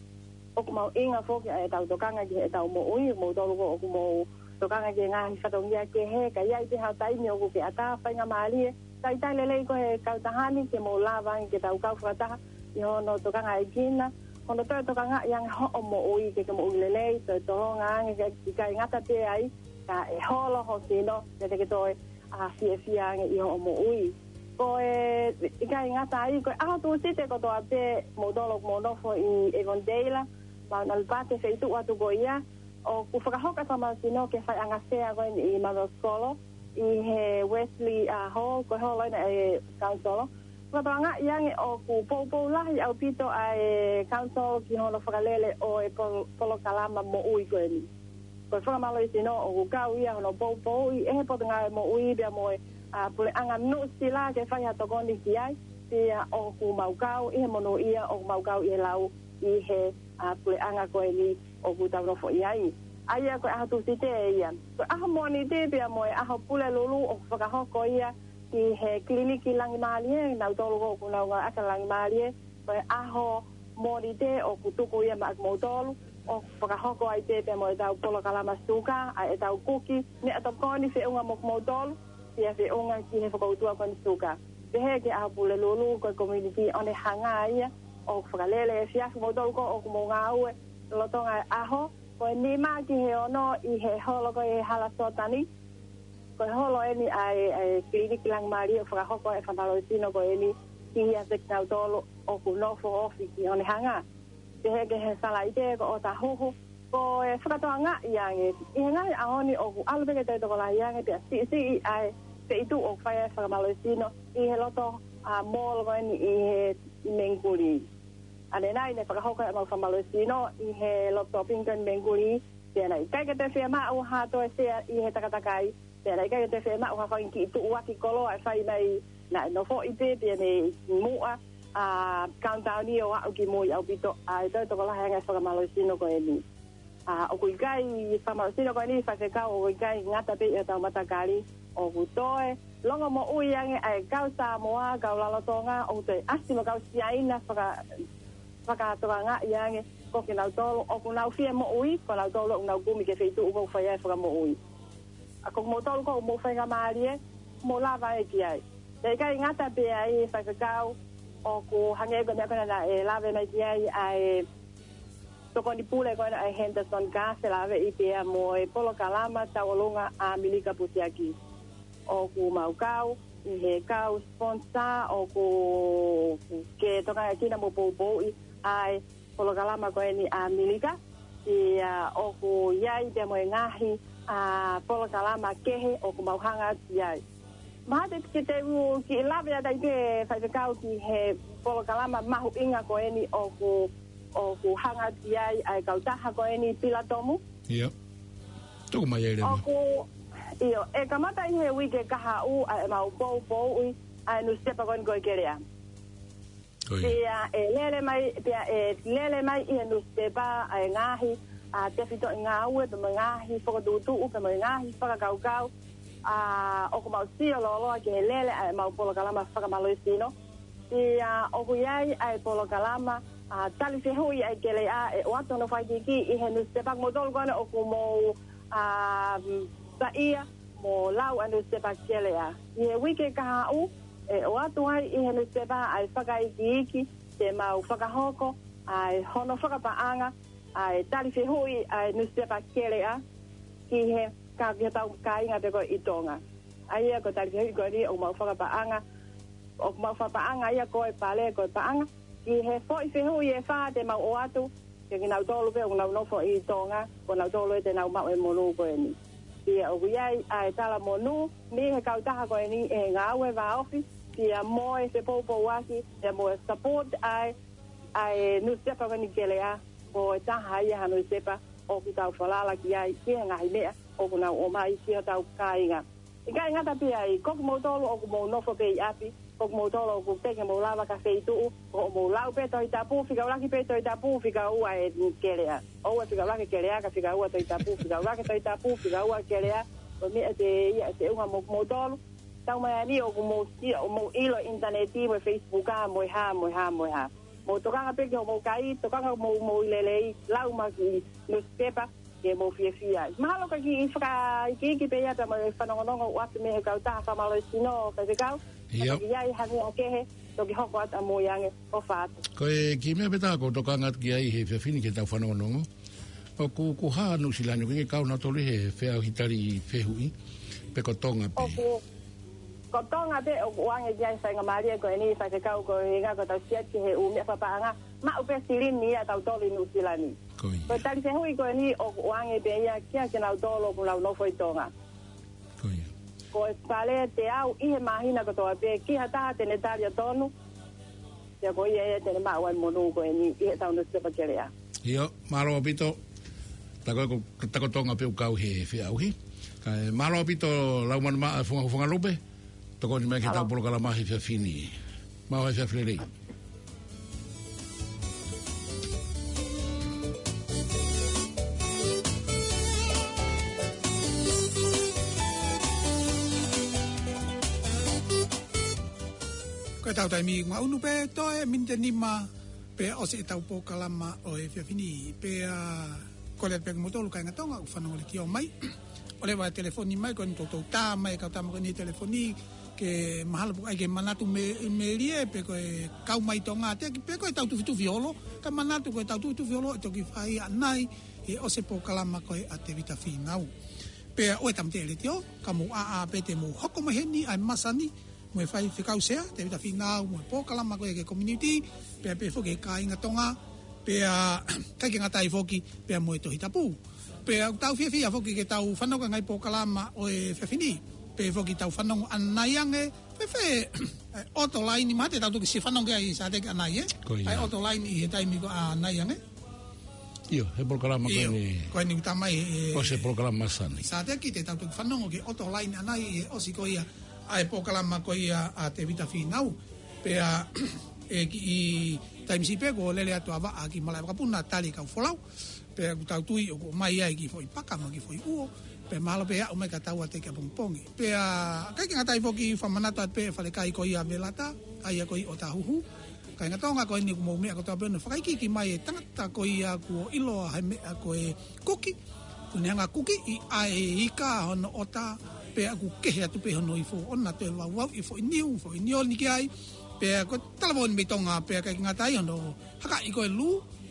O kumau inga foki ai tau tokanga ki e tau mo ui mo tolu ko o kumau tokanga ki ngahi whatongia ke he ka iai te hao taimi o kuke ata whainga maalie tai tai lelei ko he kautahani ke mo lava nge ke tau kau whakataha i hono tokanga i kina hono toi tokanga iang ho o mo ui ke ke mo ui lelei toi tohonga nge ke kai ngata te ai ka e holo ho sino ke te ke toi a fie fia nge i ho o mo ui. Ko e ika ingata ai ko a tu site ko to ate modolo monofo i Evondela ma na parte feitu atu go ia o ku whakahoka sama sino ke fai angasea ko i Madoskolo i he Wesley a ho ko ho lai e council ko banga yang o ku popo lahi au pito ai council ki hono whakalele o e polo kalama mo ui ko ni ko whakamalo i sino o ku kau ia hono popo i e he potunga mo ui bia mo a pule anga no sila ke fai hato koni ki ai tia o ku maukau i he mono ia o maukau i he lau i he a pule anga koe ni o ku taurofo i ai aia koe aha tu site e ia koe aha moani te pia moe aha pule lulu o whakahoko ia ki he kliniki langi maalie nau tolu ko ku nau ngā aka langi maalie koe aho moani te o ku tuku ia ma ak mautolu o whakahoko ai te pia moe tau polo kalama suka a e tau kuki ne atop koni whi unga mok mautolu ia fe onga ki he whakautua koni suka. Te he ke aha pule lulu koe community one hanga ia o whakalele e fiafu mautolu ko o kumo ngā ue lotonga e aho koe ni maa ki he ono i he holo koe he hala sotani koe holo e ni ai ai kliniki lang maari o whakahoko e whanalo sino koe e ni ki hia sek nau tolu o ku nofo ofi ki one hanga. Te he ke he sala ite ko o ta huhu ko e whakatoa ngā iange i he ngai ahoni o ku alupeke te toko la iange pia si si i ai te itu o whaia whakamalo sino i he loto a mall koe ni i he menguri. Ane nai ne whakahoko e mau whamalo sino i he loto pinkan menguri tēnei. Kai ka te whea maa ua hato e sea i he takatakai tēnei. Kai ka te whea maa ua whain ki itu uaki kolo ai whai mai na no fo i te tēnei mua a countdown i o au ki mui au pito ai toi toko lahe ngai whakamalo sino koe ni. A o kui kai whamalo sino koe ni whakekau o kui kai ngata pe i tau matakari o kutoe longo mo uiange ai kau Samoa kau lalotonga o te asima kau siaina whaka whaka toka ngā iange ko ke nau tolo o ku nau fia mo ui ko nau tolo o nau gumi ke whaitu uko whai ai whaka mo ui a ko mo tolo ko mo whainga maarie mo lava e ki ai te kai ngata pe ai whakakau o ku hange ko mea kona na e lava mai ki ai ai toko ni pule ko ai Henderson Castle ave i pia mo e polo kalama tawalunga a milika putiaki o ku maukau i he kau sponsor o ku ke toka kina mo popo i ai polo kalama ko ni a milika i o ku yai te mo ngahi a polo kalama kehe o ku mauhanga yai Mate ke te u ki lawe a dai ke fai kau ki he polo kalama mahu inga ko eni o ku o ku hanga ai ai kau taha ko eni pila tomu. Ia. Tuku mai ele. O ku io e kamata i he wike kaha u ai mau pou pou i ai nu sepa kon ko kerea. Pia e lele mai pia e lele mai i nu sepa ai ngahi a te fito ngau e pe ngahi fo tu tu u pe ngahi fa kau kau a o ko mau sia lo lo ke lele ai mau polo kalama fa malo sino. Pia o ku yai ai polo kalama a tali se hui ai kele a e o ato no fai ki i he nu sepa mo dol gona o ku mo a sa ia mo lau anu sepa kele a i he wike ka u e o ato ai i he nu sepa ai faka iki iki te mau faka hoko ai hono faka paanga ai tali se hui ai nu sepa kele a ki he ka ki tau kainga te ko itonga ai ko tali se hui ko ni o mau faka paanga o mau faka paanga ia ko e pale ko paanga i he foi se hui e fa te mau o atu ke ki nau tolu pe o nau nofo i tonga ko nau tolu e te nau mau e monu ko e ni ia o iai ai tala monu mi he kau taha ko e ni e ngau e va ofi ia moe se popo waki ia moe support ai ai nu sepa kani kele a ko e taha ia hanu sepa o ki tau falala ki ai ki he ngahi mea o ku nau o mai ki tau kainga i kai ngata pi ai koku mo tolu o ku mo nofo pe i api o mo tolo ku teke mo lava ka feitu o mo lau pe to itapu fika laki pe to itapu fika ua e kelea o fika laki kelea ka fika ua to itapu fika laki to itapu fika ua kelea o mi te ia te unga mo mo tolo tau mai ani o mo si o mo ilo interneti mo Facebook a mo ha mo ha mo ha mo toka pe ke mo kai toka mo mo lelei lau ma ki no sepa ke mo fia fia malo ka ki fika ki ki pe ia ta mo fanongonongo wa me ka ta fa malo sino ka te kau Ia. Ia hangi o kehe, toki hoko ata mo yange o whātu. Ko e ki mea peta ko toka ngat ki ai he whiawhini ke tau whanongonongo. O ku, ku haa nu silani, ko nge kau na tolu he whea hitari whehui, pe ko tonga pe. O ku, ko tonga pe, o ku wange jai whainga maria ko e ni whaike kau ko e nga ko tau siat ki he u mea whapaanga, ma upe silin ni a tau tolu nu silani. Ko i. Ko tali se hui ko e ni o ku wange pe ia kia ki nau tolo ku nau nofo i tonga. Ko i. Ko e pale te au i he mahina ko toa pe ki hata te ne taria tonu ia ko ia e te ne maa wai monu ko e ni i he tau nu sepa kerea Io, malo apito tako ko tako tonga pe kau he fe auhi kai malo apito lau man ma funga funga lupe toko ni me ke tau polo kala mahi fe fini ma fe fleri Ko tau tai mi ngā unu pe toe minte nima pe o se tau po kalama o e whiawhini pe ko le pe motolu kai ngatonga u whanau le ki o mai o le wa telefoni mai ko ni tautou tā mai kau tama ko ni telefoni ke mahala puka ai ke manatu me, me rie pe ko e kau mai tonga te pe ko e tau tufi tufi olo ka manatu ko e tau tufi tufi olo e toki whai anai e o se po kalama ko e a te vita whinau pe o e tamte ele tio ka mu a a pe te mu hoko maheni ai masani mo e fai fikau sea te vita finau mo po kalama ko e ke community pe pe fo ke kai ngatonga pe a kai ke ngatai foki pe mo e to hitapu pe au tau fia fia foki ke tau whanau ka ngai po kalama o e whawhini pe foki tau whanau anaiange pe fe auto line ma te tau tuki si whanau ke ai sa te ke anai e ai auto line i he taimi ko anaiange Io, he po kalama ko ni ko ni utamai o se po kalama sani sa te ki te tau tuki whanau ke auto line anai e osi ko ia ai po kalama ko ia a te vita finau pe a e ki i taimisi pe ko lele atu ava a ki malai kapuna tali ka folau pe ku tau tui o ko mai ai ki foi paka ma ki foi uo pe malo pe a o mai ka tau ate ka pongpongi pe a kai ki ngatai foki famanata pe fale kai ko ia velata ai ko i o tahuhu kai ngatonga ko ni ko mo me ko tau beno fai ki ki mai tangata ko ia ko ilo hai me ko e kuki kunanga kuki i ai ika hono ota pe aku kehe atu pe hono i fo ona te wau wau i fo i niu fo i niol ni ki ai pe ko talabon me tonga pe ka ngatai hono haka i ko e lu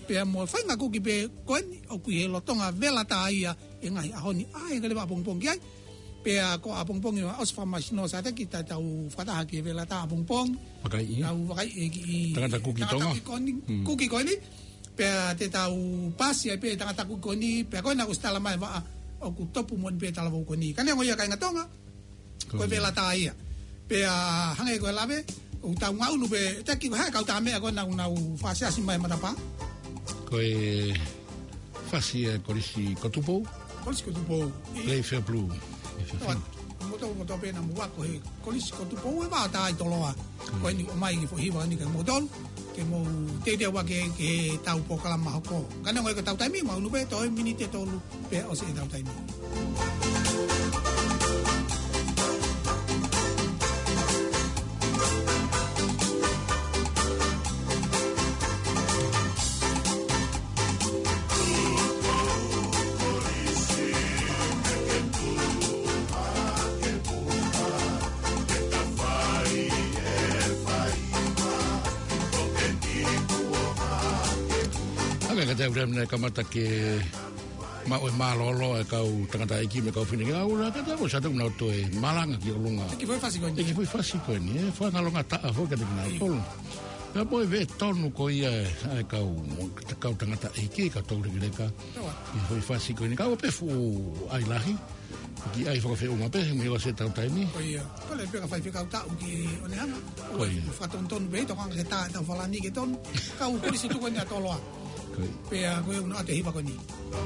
pe mo fainga kuki pe koeni o kui he lotonga vela taia e ngai ahoni ai ngale ba pongpong kiai pe ko apongpong yo os famasino sa te kita tau fata ki vela ta apongpong pakai i tau pakai i tangata kuki tonga kuki koeni pe te tau pasi pe tangata kuki koeni pe koena ustala mai va o ku topu mon pe tala koeni kan ngo ya kai ngatonga ko vela taia pe hangai ko lave o tau ngau nu pe te ki ha ka ta me ko na na fasi asi mai matapa ko e fasi e korisi kotupo korisi kotupo play fair blue mo to mo to pe na mo wa ko he korisi kotupo e va ta i toloa ko ni o mai ki fo hiwa ni ka mo dol ke mo te te wa ke ke tau po kala ma ko kana ngo ko tau tai mi mo nu pe to minute to lu pe o se tau tai mi Kata uremna kamata ke ma o malolo e kau tangata iki me kau fini au la kata o satu na to e malanga ki longa ki foi fasi ko ni ki foi fasi ko ni e foi na longa ta fo ka de na pol ya boy ve tonu ko ia e kau kau tangata iki ka to le ka ki foi fasi ko ni kau pe fu ai lahi ki ai fo fe uma pe me o se tau tai ni o ia ko le pe ka fai fe kau ta ki o ne hanga o fa ton ton be to kan ke ta ta fala ni ke ton kau ko si tu ko ni atoloa pe a koe una te hiwa koni.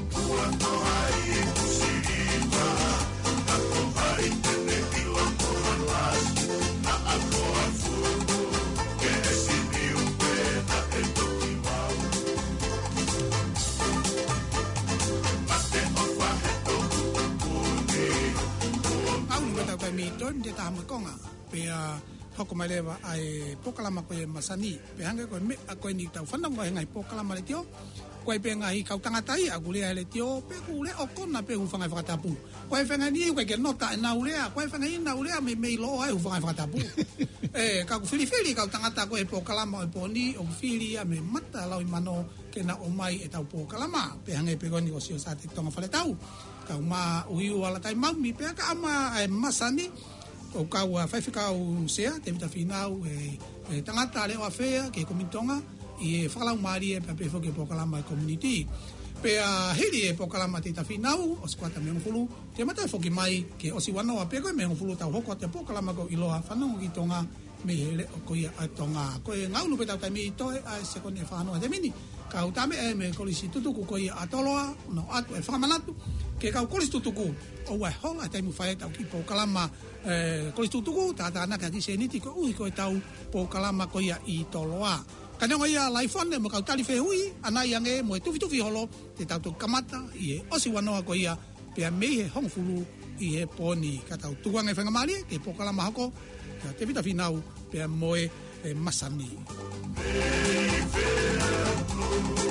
Au ni weta koe mi ton te taha mo konga pe a hoko mai lewa ai pokalama koe masani pe hange koe me a koe ni tau whanau koe ngai pokalama le tio koe pe ngai kau tangatai a gulea le tio pe kule o kona pe hufangai whakatapu koe whenga ni koe ke nota e naulea koe whenga i naulea me mei loo ai hufangai whakatapu e kau whiri whiri kau tangata koe pokalama o poni o whiri a me mata lau i mano ke na o mai e tau pokalama pe hange pe koni o sio sa te tonga whale tau kau ma uiu ala tai maumi pe ka ama e masani o kau a whaiwhi kau sea, te vita whinau e, e tangata leo a whea ke komitonga i e whakalau maari e pe whoke pokalama e community. Pe a hiri e pokalama te ta whinau o skwata meongo fulu, te mata e whoki mai ke osi wanoa pe koe meongo fulu tau hoko te pokalama ko iloa whanongo ki tonga me hele o koia a tonga. Koe ngaunu pe tau taimi i toe a sekone e whanoa te mini. Kau tame e me kolisi tutuku koia a toloa, no atu e whakamanatu, ke kau kolisi tutuku o wai honga taimu whae tau ki pokalama eh, kolisi tutuku, tata anaka ki se niti ko ui koe tau pokalama koia i toloa. Kanonga ia laifone mo kau tali whehui, anai ange mo e tufi tufi holo, te tau tu kamata i e osi wanoa koia, pia mei he hongfulu i he poni. Ka tau tuangai whangamari, ke pokalama hoko, te vita whinau, pia moe e masani. Baby,